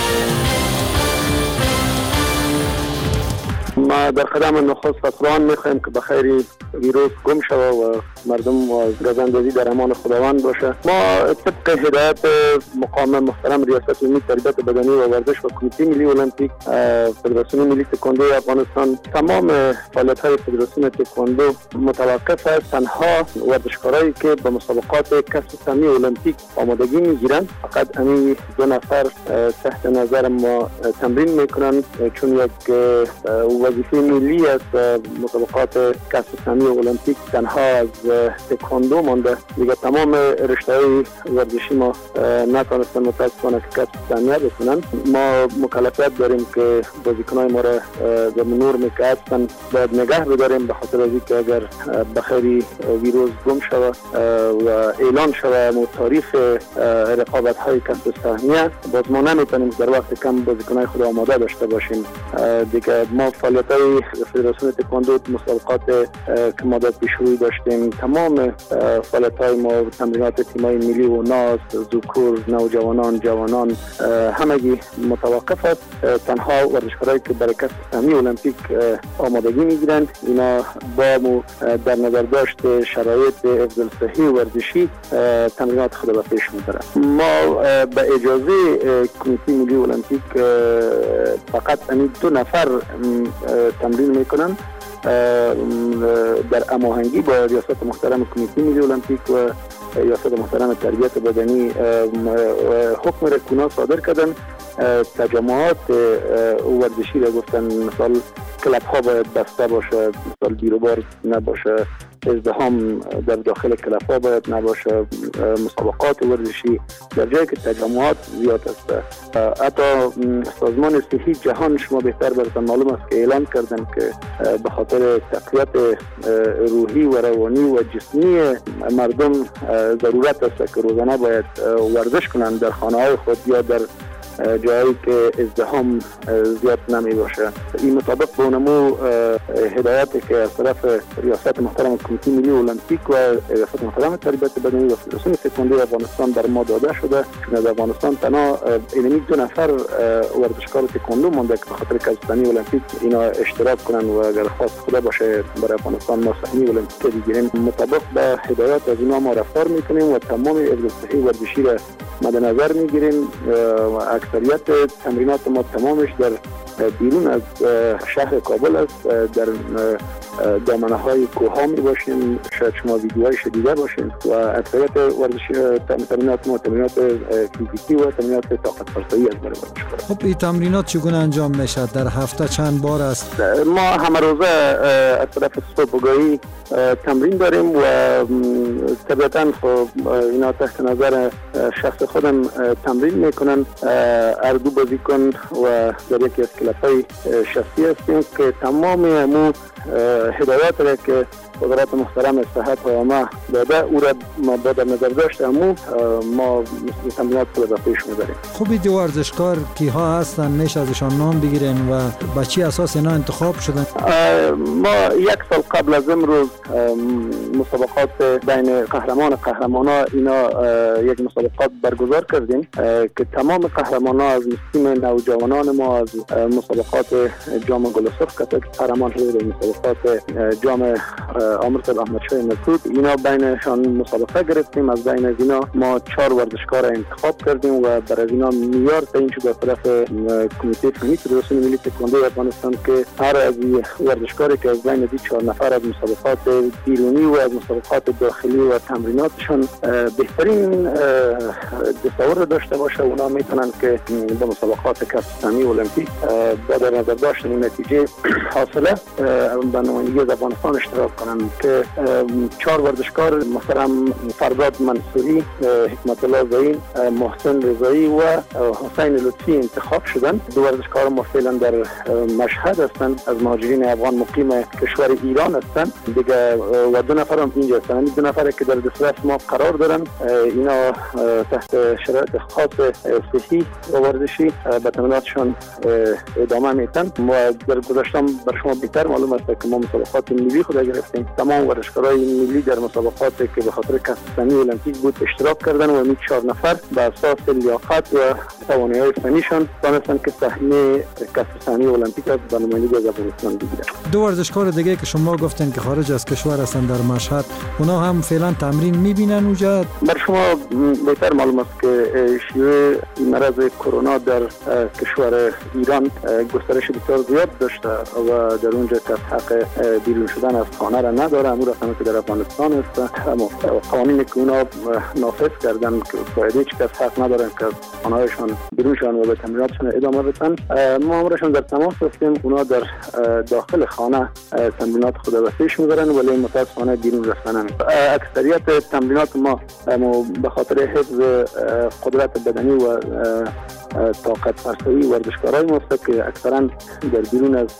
ما در قدم نخست فطران میخوایم که بخیری ویروس گم شود و مردم و گزندگی در امان خداوند باشه. ما طبق هدایت مقام محترم ریاست جمهوری تربیت بدنی و ورزش و کمیته ملی المپیک فدراسیون ملی تکواندو افغانستان تمام فعالیت‌های فدراسیون تکواندو متوقف است. تنها ورزشکارایی که به مسابقات کسب سهمیه المپیک آمادگی میگیرند فقط همین دو نفر تحت نظر ما تمرین میکنند، چون یک وظیفه ملی است. مسابقات کسب سهمیه المپیک تنها از تکواندو مانده، دیگه تمام رشته‌های ورزشی ما نتونستن متاسفانه که کسب سهمیه بکنن. ما مکلفیت داریم که بازیکنان ما را در نور که هستن باید نگه بداریم، به خاطر از اینکه اگر بخیری ویروس گم شود و اعلان شود و تاریخ رقابت‌های کسب سهمیه، باز ما نمیتونیم در وقت کم بازیکنان خود آماده داشته باشیم. دیگه ما فعالیت‌های فدراسیون تکواندو مسابقات که ما در پیشروی داشتیم، تمام فعالیت‌های ما تمرینات تیم‌های ملی و ناس، ذکور، نوجوانان، جوانان همگی متوقف است. تنها ورزشکارایی که برای کسب سهمیه المپیک آمادگی میگیرند اینا با در نظر داشت شرایط حفظ صحی و ورزشی تمرینات خود به پیش میبرند. ما به اجازه کمیته ملی المپیک فقط همین دو نفر تمرین میکنن در هماهنگی با ریاست محترم کمیته ملی المپیک و ریاست محترم تربیت بدنی حکم رکونا صادر کردن. تجمعات ورزشی را گفتن مثال کلب ها باید بسته باشه، مثال بیروبار نباشه، ازدحام در داخل کلب ها باید نباشه، مسابقات ورزشی در جایی که تجمعات زیاد است. حتی سازمان صحی جهان شما بهتر براتون معلوم است که اعلان کردن که به خاطر تقویت روحی و روانی و جسمی مردم ضرورت است که روزانه باید ورزش کنند در خانه های خود یا در جایی که ازدحام زیاد نمی باشه. این مطابق به اونمو هدایتی که از طرف ریاست محترم کمیته ملی المپیک و ریاست محترم تربیت بدنی و فدراسیون تکواندو افغانستان در ما داده شده. چون در افغانستان تنها اینمی دو نفر ورزشکار تکواندو مونده که به خاطر کسب سهمیه المپیک اینا اشتراک کنن و اگر خواست خدا باشه برای افغانستان ما سهمیه المپیک بگیریم. مطابق به هدایت از اینا ما رفتار میکنیم و تمام حفظ صحی ورزشی را مد نظر میگیریم. اکثریت تمرینات ما تمامش در بیرون از شهر کابل است، در دامنه های کوه ها می باشیم، شاید شما ویدیوهایش دیده باشین و اکثریت ورزشی تمرینات ما تمرینات فیزیکی و تمرینات طاقت فرسایی است برای ورزشکاران. خب این تمرینات چگونه انجام میشه؟ در هفته چند بار است؟ ما همه روزه از طرف صبحگاهی تمرین داریم و طبیعتاً خب اینا تحت نظر شخص خودم تمرین میکنن. هر دو بازیکن و در یکی از کلب‌های شخصی هستیم که تمام امو هدایات را که وزارت محترم صحت و عامه داده او را ما با در نظر داشته امو ما تمرینات خود را پیش میبریم. خوبی دو ورزشکار کی ها هستن میشه ازشان نام بگیرین و به چی اساس اینا انتخاب شدن؟ ما یک سال قبل از امروز مسابقات بین قهرمان قهرمانا اینا یک مسابقات برگزار کردیم که تمام قهرمانا از تیم نوجوانان ما از مسابقات جام گل سرخ که قهرمان شده، مسابقات جام آمرزل احمدشاه مسعود اینا بینشان مسابقه گرفتیم. از بین از اینا ما چهار ورزشکار انتخاب کردیم و برای اینا معیار تعیین شد از طرف کمیته فنی فدراسیون ملی تکواندو افغانستان که هر از ورزشکاری که از بین این چهار نفر از مسابقات بیرونی و از مسابقات داخلی و تمریناتشان بهترین تصور داشته باشه اونا میتونن که به مسابقات کاس جهانی المپیک با در نظر داشتن نتیجه حاصله به نمایندگی از افغانستان اشتراک کنن که چهار ورزشکار محترم فرداد منصوری، حکمت الله زین، محسن رضایی و حسین لطفی انتخاب شدن. دو ورزشکار ما فعلا در مشهد هستند، از مهاجرین افغان مقیم کشور ایران هستند دیگه و دو نفر هم اینجا هستند. دو نفر که در دسترس ما قرار دارن اینا تحت شرایط خاص صحی و ورزشی به تمریناتشان ادامه میتن. ما در گذشته بر شما بهتر معلوم است که ما مسابقات ملی خود گرفتیم. تمام ورزشکارای ملی در مسابقاتی که به خاطر کاس جهانی المپیک بود اشتراک کردن و این چهار نفر به اساس لیاقت و توانایی فنیشان تونستن که صحنه کاس جهانی المپیک را به نمایندگی از افغانستان بگیرن. دو ورزشکار دیگه که شما گفتن که خارج از کشور هستن در مشهد، اونا هم فعلا تمرین میبینن اونجا؟ بر شما بهتر معلوم است که شیوع مرض کرونا در کشور ایران گسترش بسیار زیاد داشته و در اونجا کس حق بیرون شدن از خانه را نداره. امور رسمی که در افغانستان است اما قوانینی که اونا نافذ کردن که فایده هیچ کس حق ندارن که خانه‌هایشان بیرون شدن و به تمریناتشون ادامه بدن. ما امرشون در تماس هستیم. اونا در داخل خانه تمرینات خود را پیش میبرن ولی متاسفانه بیرون رفتن نمی‌کنن. اکثریت تمرینات ما به خاطر حفظ قدرت بدنی و طاقت فرسایی ورزشکارای ماست که اکثرا در بیرون از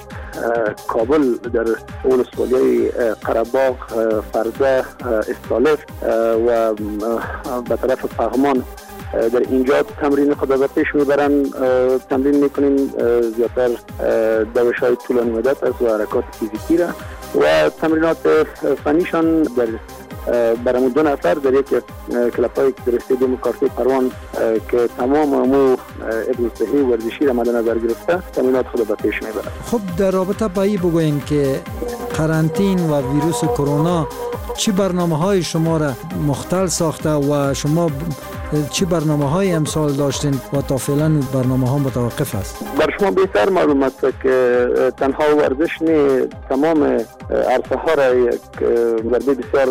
کابل در ولسوالی قره‌باغ، فرزه، استالف و به طرف پغمان در اینجا تمرین خود را پیش میبرن. تمرین میکنیم زیادتر دوش‌های طولانی مدت است و حرکات فیزیکی را و تمرینات فنیشان در برامون دو نفر در یک کلپای در استادیوم کارتی پروان که تمام امور حفظ صحی ورزشی را مد نظر گرفته تمرینات خود به پیش میبرند. خب در رابطه با این بگوین که قرنطین و ویروس کرونا چی برنامه‌های شما را مختل ساخته و شما چی برنامه‌های امسال داشتین و تا فعلا برنامه‌ها متوقف است؟ بر شما بهتر معلوم است که تنها ورزش نه تمام عرصه‌ها را یک ضربه بسیار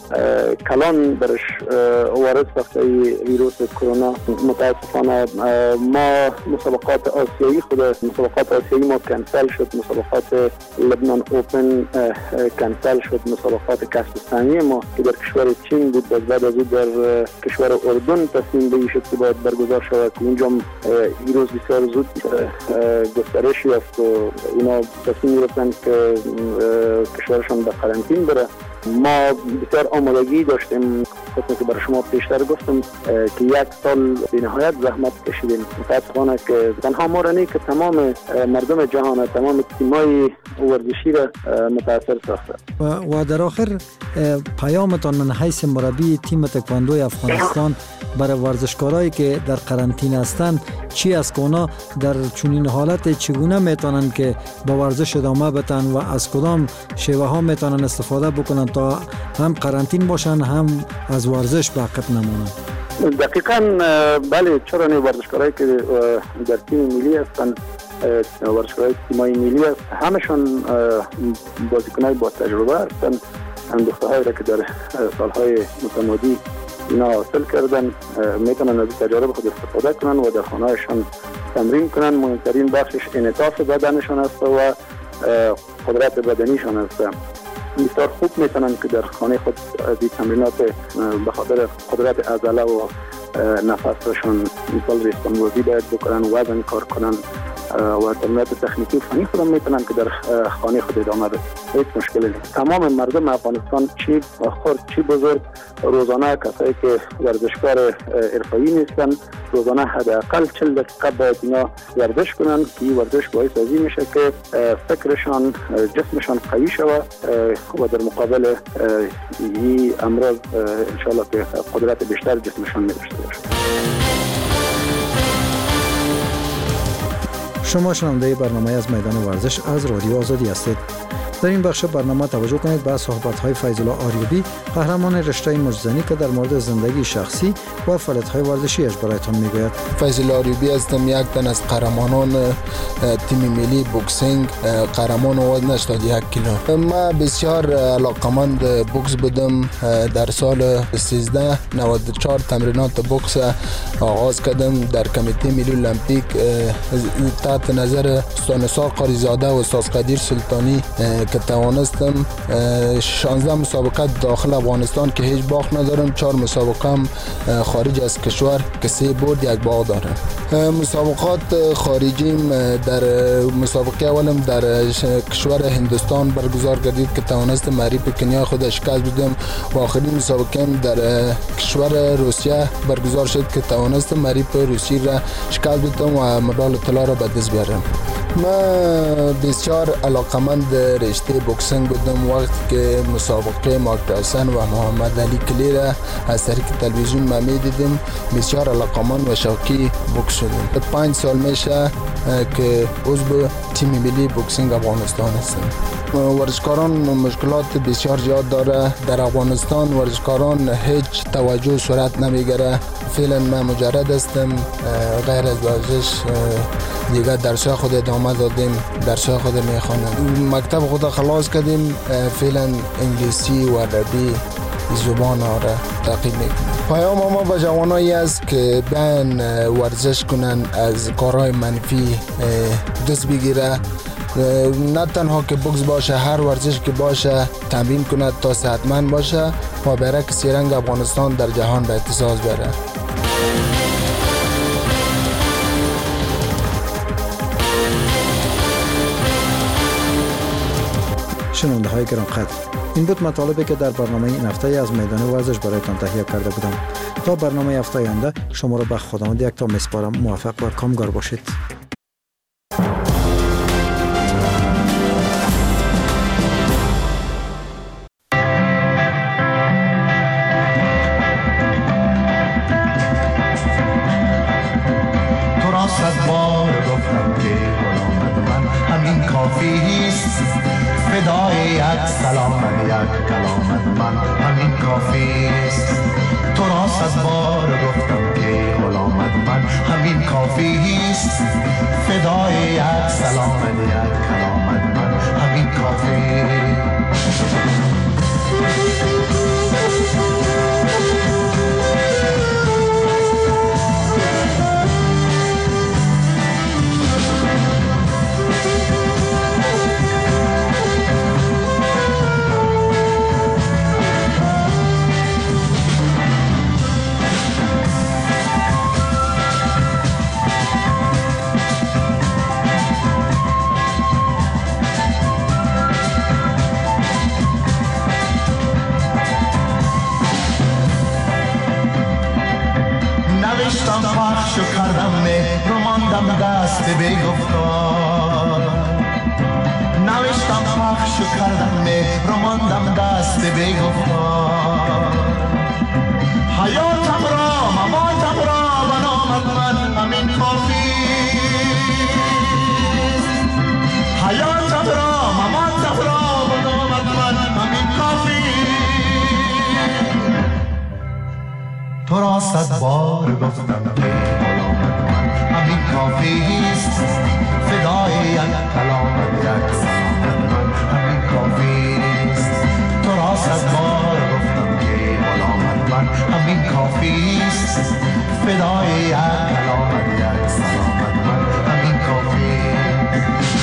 کلان برش وارد ساخته ویروس کرونا. متاسفانه ما مسابقات آسیایی خود مسابقات آسیایی ما کنسل شد، مسابقات لبنان اوپن کنسل شد، مسابقات کاس جهانی ما که در کشور چین بود بعد از او در کشور اردن تصمیم بگیرد شد که باید برگزار شود که اونجا ویروس بسیار زود گسترش یافت و اینا تصمیم گرفتن که کشورشان به قرنطین بره. ما بسیار آمادگی داشتیم خصوصا که برای شما پیشتر گفتم که یک سال به نهایت زحمت کشیدیم. متاسفانه که تنها ما را نه که تمام مردم جهان تمام تیمای ورزشی را متاثر ساخته. و, و در آخر پیامتان من حیث مربی تیم تکواندوی افغانستان برای ورزشکارایی که در قرنطینه هستند چی است که اونا در چنین حالت چگونه میتونن که با ورزش ادامه بدن و از کدام شیوه ها میتونن استفاده بکنن تا هم قرنطین باشن هم از ورزش باقی نمونن؟ دقیقاً بله، چرا نه ورزشکارایی که در تیم ملی هستن ورزشکارای تیمای ملی هست همشون بازیکنای با تجربه هستن. اندوخته‌هایی را که در سالهای متمادی اینا حاصل کردن میتونن از تجربه خود استفاده کنن و در خانه‌هاشون تمرین کنن. مهمترین بخشش انعطاف بدنشان است و قدرت بدنیشان است. بسیار خوب میتونن که در خانه خود این تمرینات به خاطر قدرت عضله و نفسشون مثال ریستان‌ورزی باید بکنن، وزن کار کنن، و تمامیت تکنیکی فنی خودم میتونن که در خانه خود ادامه بده. هیچ مشکلی نیست. تمام مردم افغانستان چی خرد چی بزرگ روزانه کسایی که ورزشکار حرفه‌ای نیستن روزانه حداقل چهل دقیقه باید اینا ورزش کنن که این ورزش باعث ازی میشه که فکرشان جسمشان قوی شود و در مقابل این امراض انشالله که قدرت بیشتر جسمشان داشته باشه. شما شنونده برنامه از میدان ورزش از رادیو آزادی هستید. در این بخش برنامه توجه کنید به صحبت‌های فیض الله آریوبی، قهرمان رشته مجزنی که در مورد زندگی شخصی و فعالیت‌های ورزشیش برایتان میگوید. فیض الله آریوبی هستم، یک تن از قهرمانان تیم ملی بوکسینگ، قهرمان وزن هشتاد و یک کیلو. من بسیار علاقمند بوکس بودم. در سال سیزده نود و چهار تمرینات بوکس آغاز کردم در کمیته ملی المپیک تحت نظر استاد نثار قاریزاده و استاد قدیر سلطانی که توانستم شانزده مسابقه داخل افغانستان که هیچ باخت ندارم، چهار مسابقه هم خارج از کشور که سه برد یک باخت دارم. مسابقات خارجیم در مسابقه اولم در کشور هندوستان برگزار گردید که توانستم معریب کنیا خود شکست بدم و آخرین مسابقه در کشور روسیه برگزار شد که توانستم معریب روسی را شکست بدم و مدال طلا را به دست بیارم. من بسیار علاقمند رشته بوکسینگ بودم. وقتی که مسابقه مارک تایسون و محمد علی کلی را از طریق تلویزیون ما میدیدم بسیار علاقمند و شوقی بوکس شدم. پنج سال میشه که عضو تیم ملی بوکسینگ افغانستان هستم. ورزشکاران مشکلات بسیار زیاد داره. در افغانستان ورزشکاران هیچ توجه صورت نمیگیره. فعلا من مجرد هستم، غیر از ورزش دیگه درس خود ادامه دادیم، درس خود میخوانم. مکتب خود خلاص کردیم، فعلا انگلیسی و عربی زبان را تعقیب میکنم. پیام ما به جوانایی است که بیان ورزش کنن، از کارهای منفی دست بگیره. نه تنها که بوکس باشه، هر ورزش که باشه تمرین کنه تا صحتمند باشه و برای که سرنگ افغانستان در جهان به اتصاص بره. شنونده های گرانقدر، این بود مطالبی که در برنامه این هفته از میدان ورزش برایتان تهیه کرده بودم. تا برنامه هفته آینده شما را به خداوند یک تا میسپارم. موفق و کامگار باشید. فدای یک سلام یک کلامت من همین کافی است. تو را صد بار گفتم که غلامت من همین کافی است. فدای یک سلام یک کلامت من همین کافی. پخش کردم مهر رو ماندم دست بی‌گفتار. نوشتم پخش کردم مهر رو ماندم دست بی‌گفتار. حیاتم را مماتم را به نامت من همین کافی. حیاتم را مماتم را به نامت من همین کافی. تو را صد بار گفتم که غلامت من همین کافی است. فدای یک کلامت یک سلامت من همین کافی است. تو را صد بار گفتم که غلامت من همین کافی است. فدای یک کلامت یک سلامت من همین کافی است.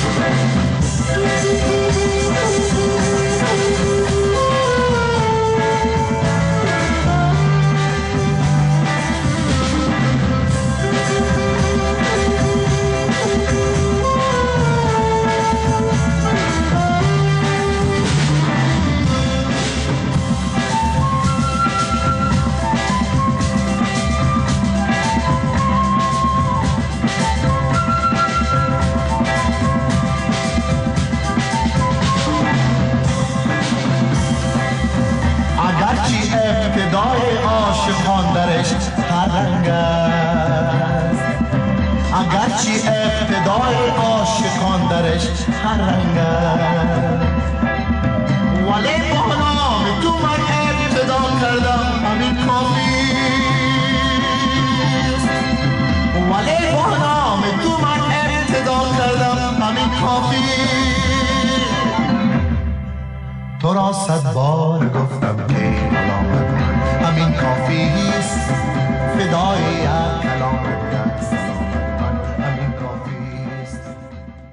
عشق هر رنگ است، ولی با نام تو من ابتدا کردم همین کافی است، ولی با نام تو من ابتدا کردم همین کافی. تو را صد بار گفتم که کلام من همین کافی است، فدای یک کلام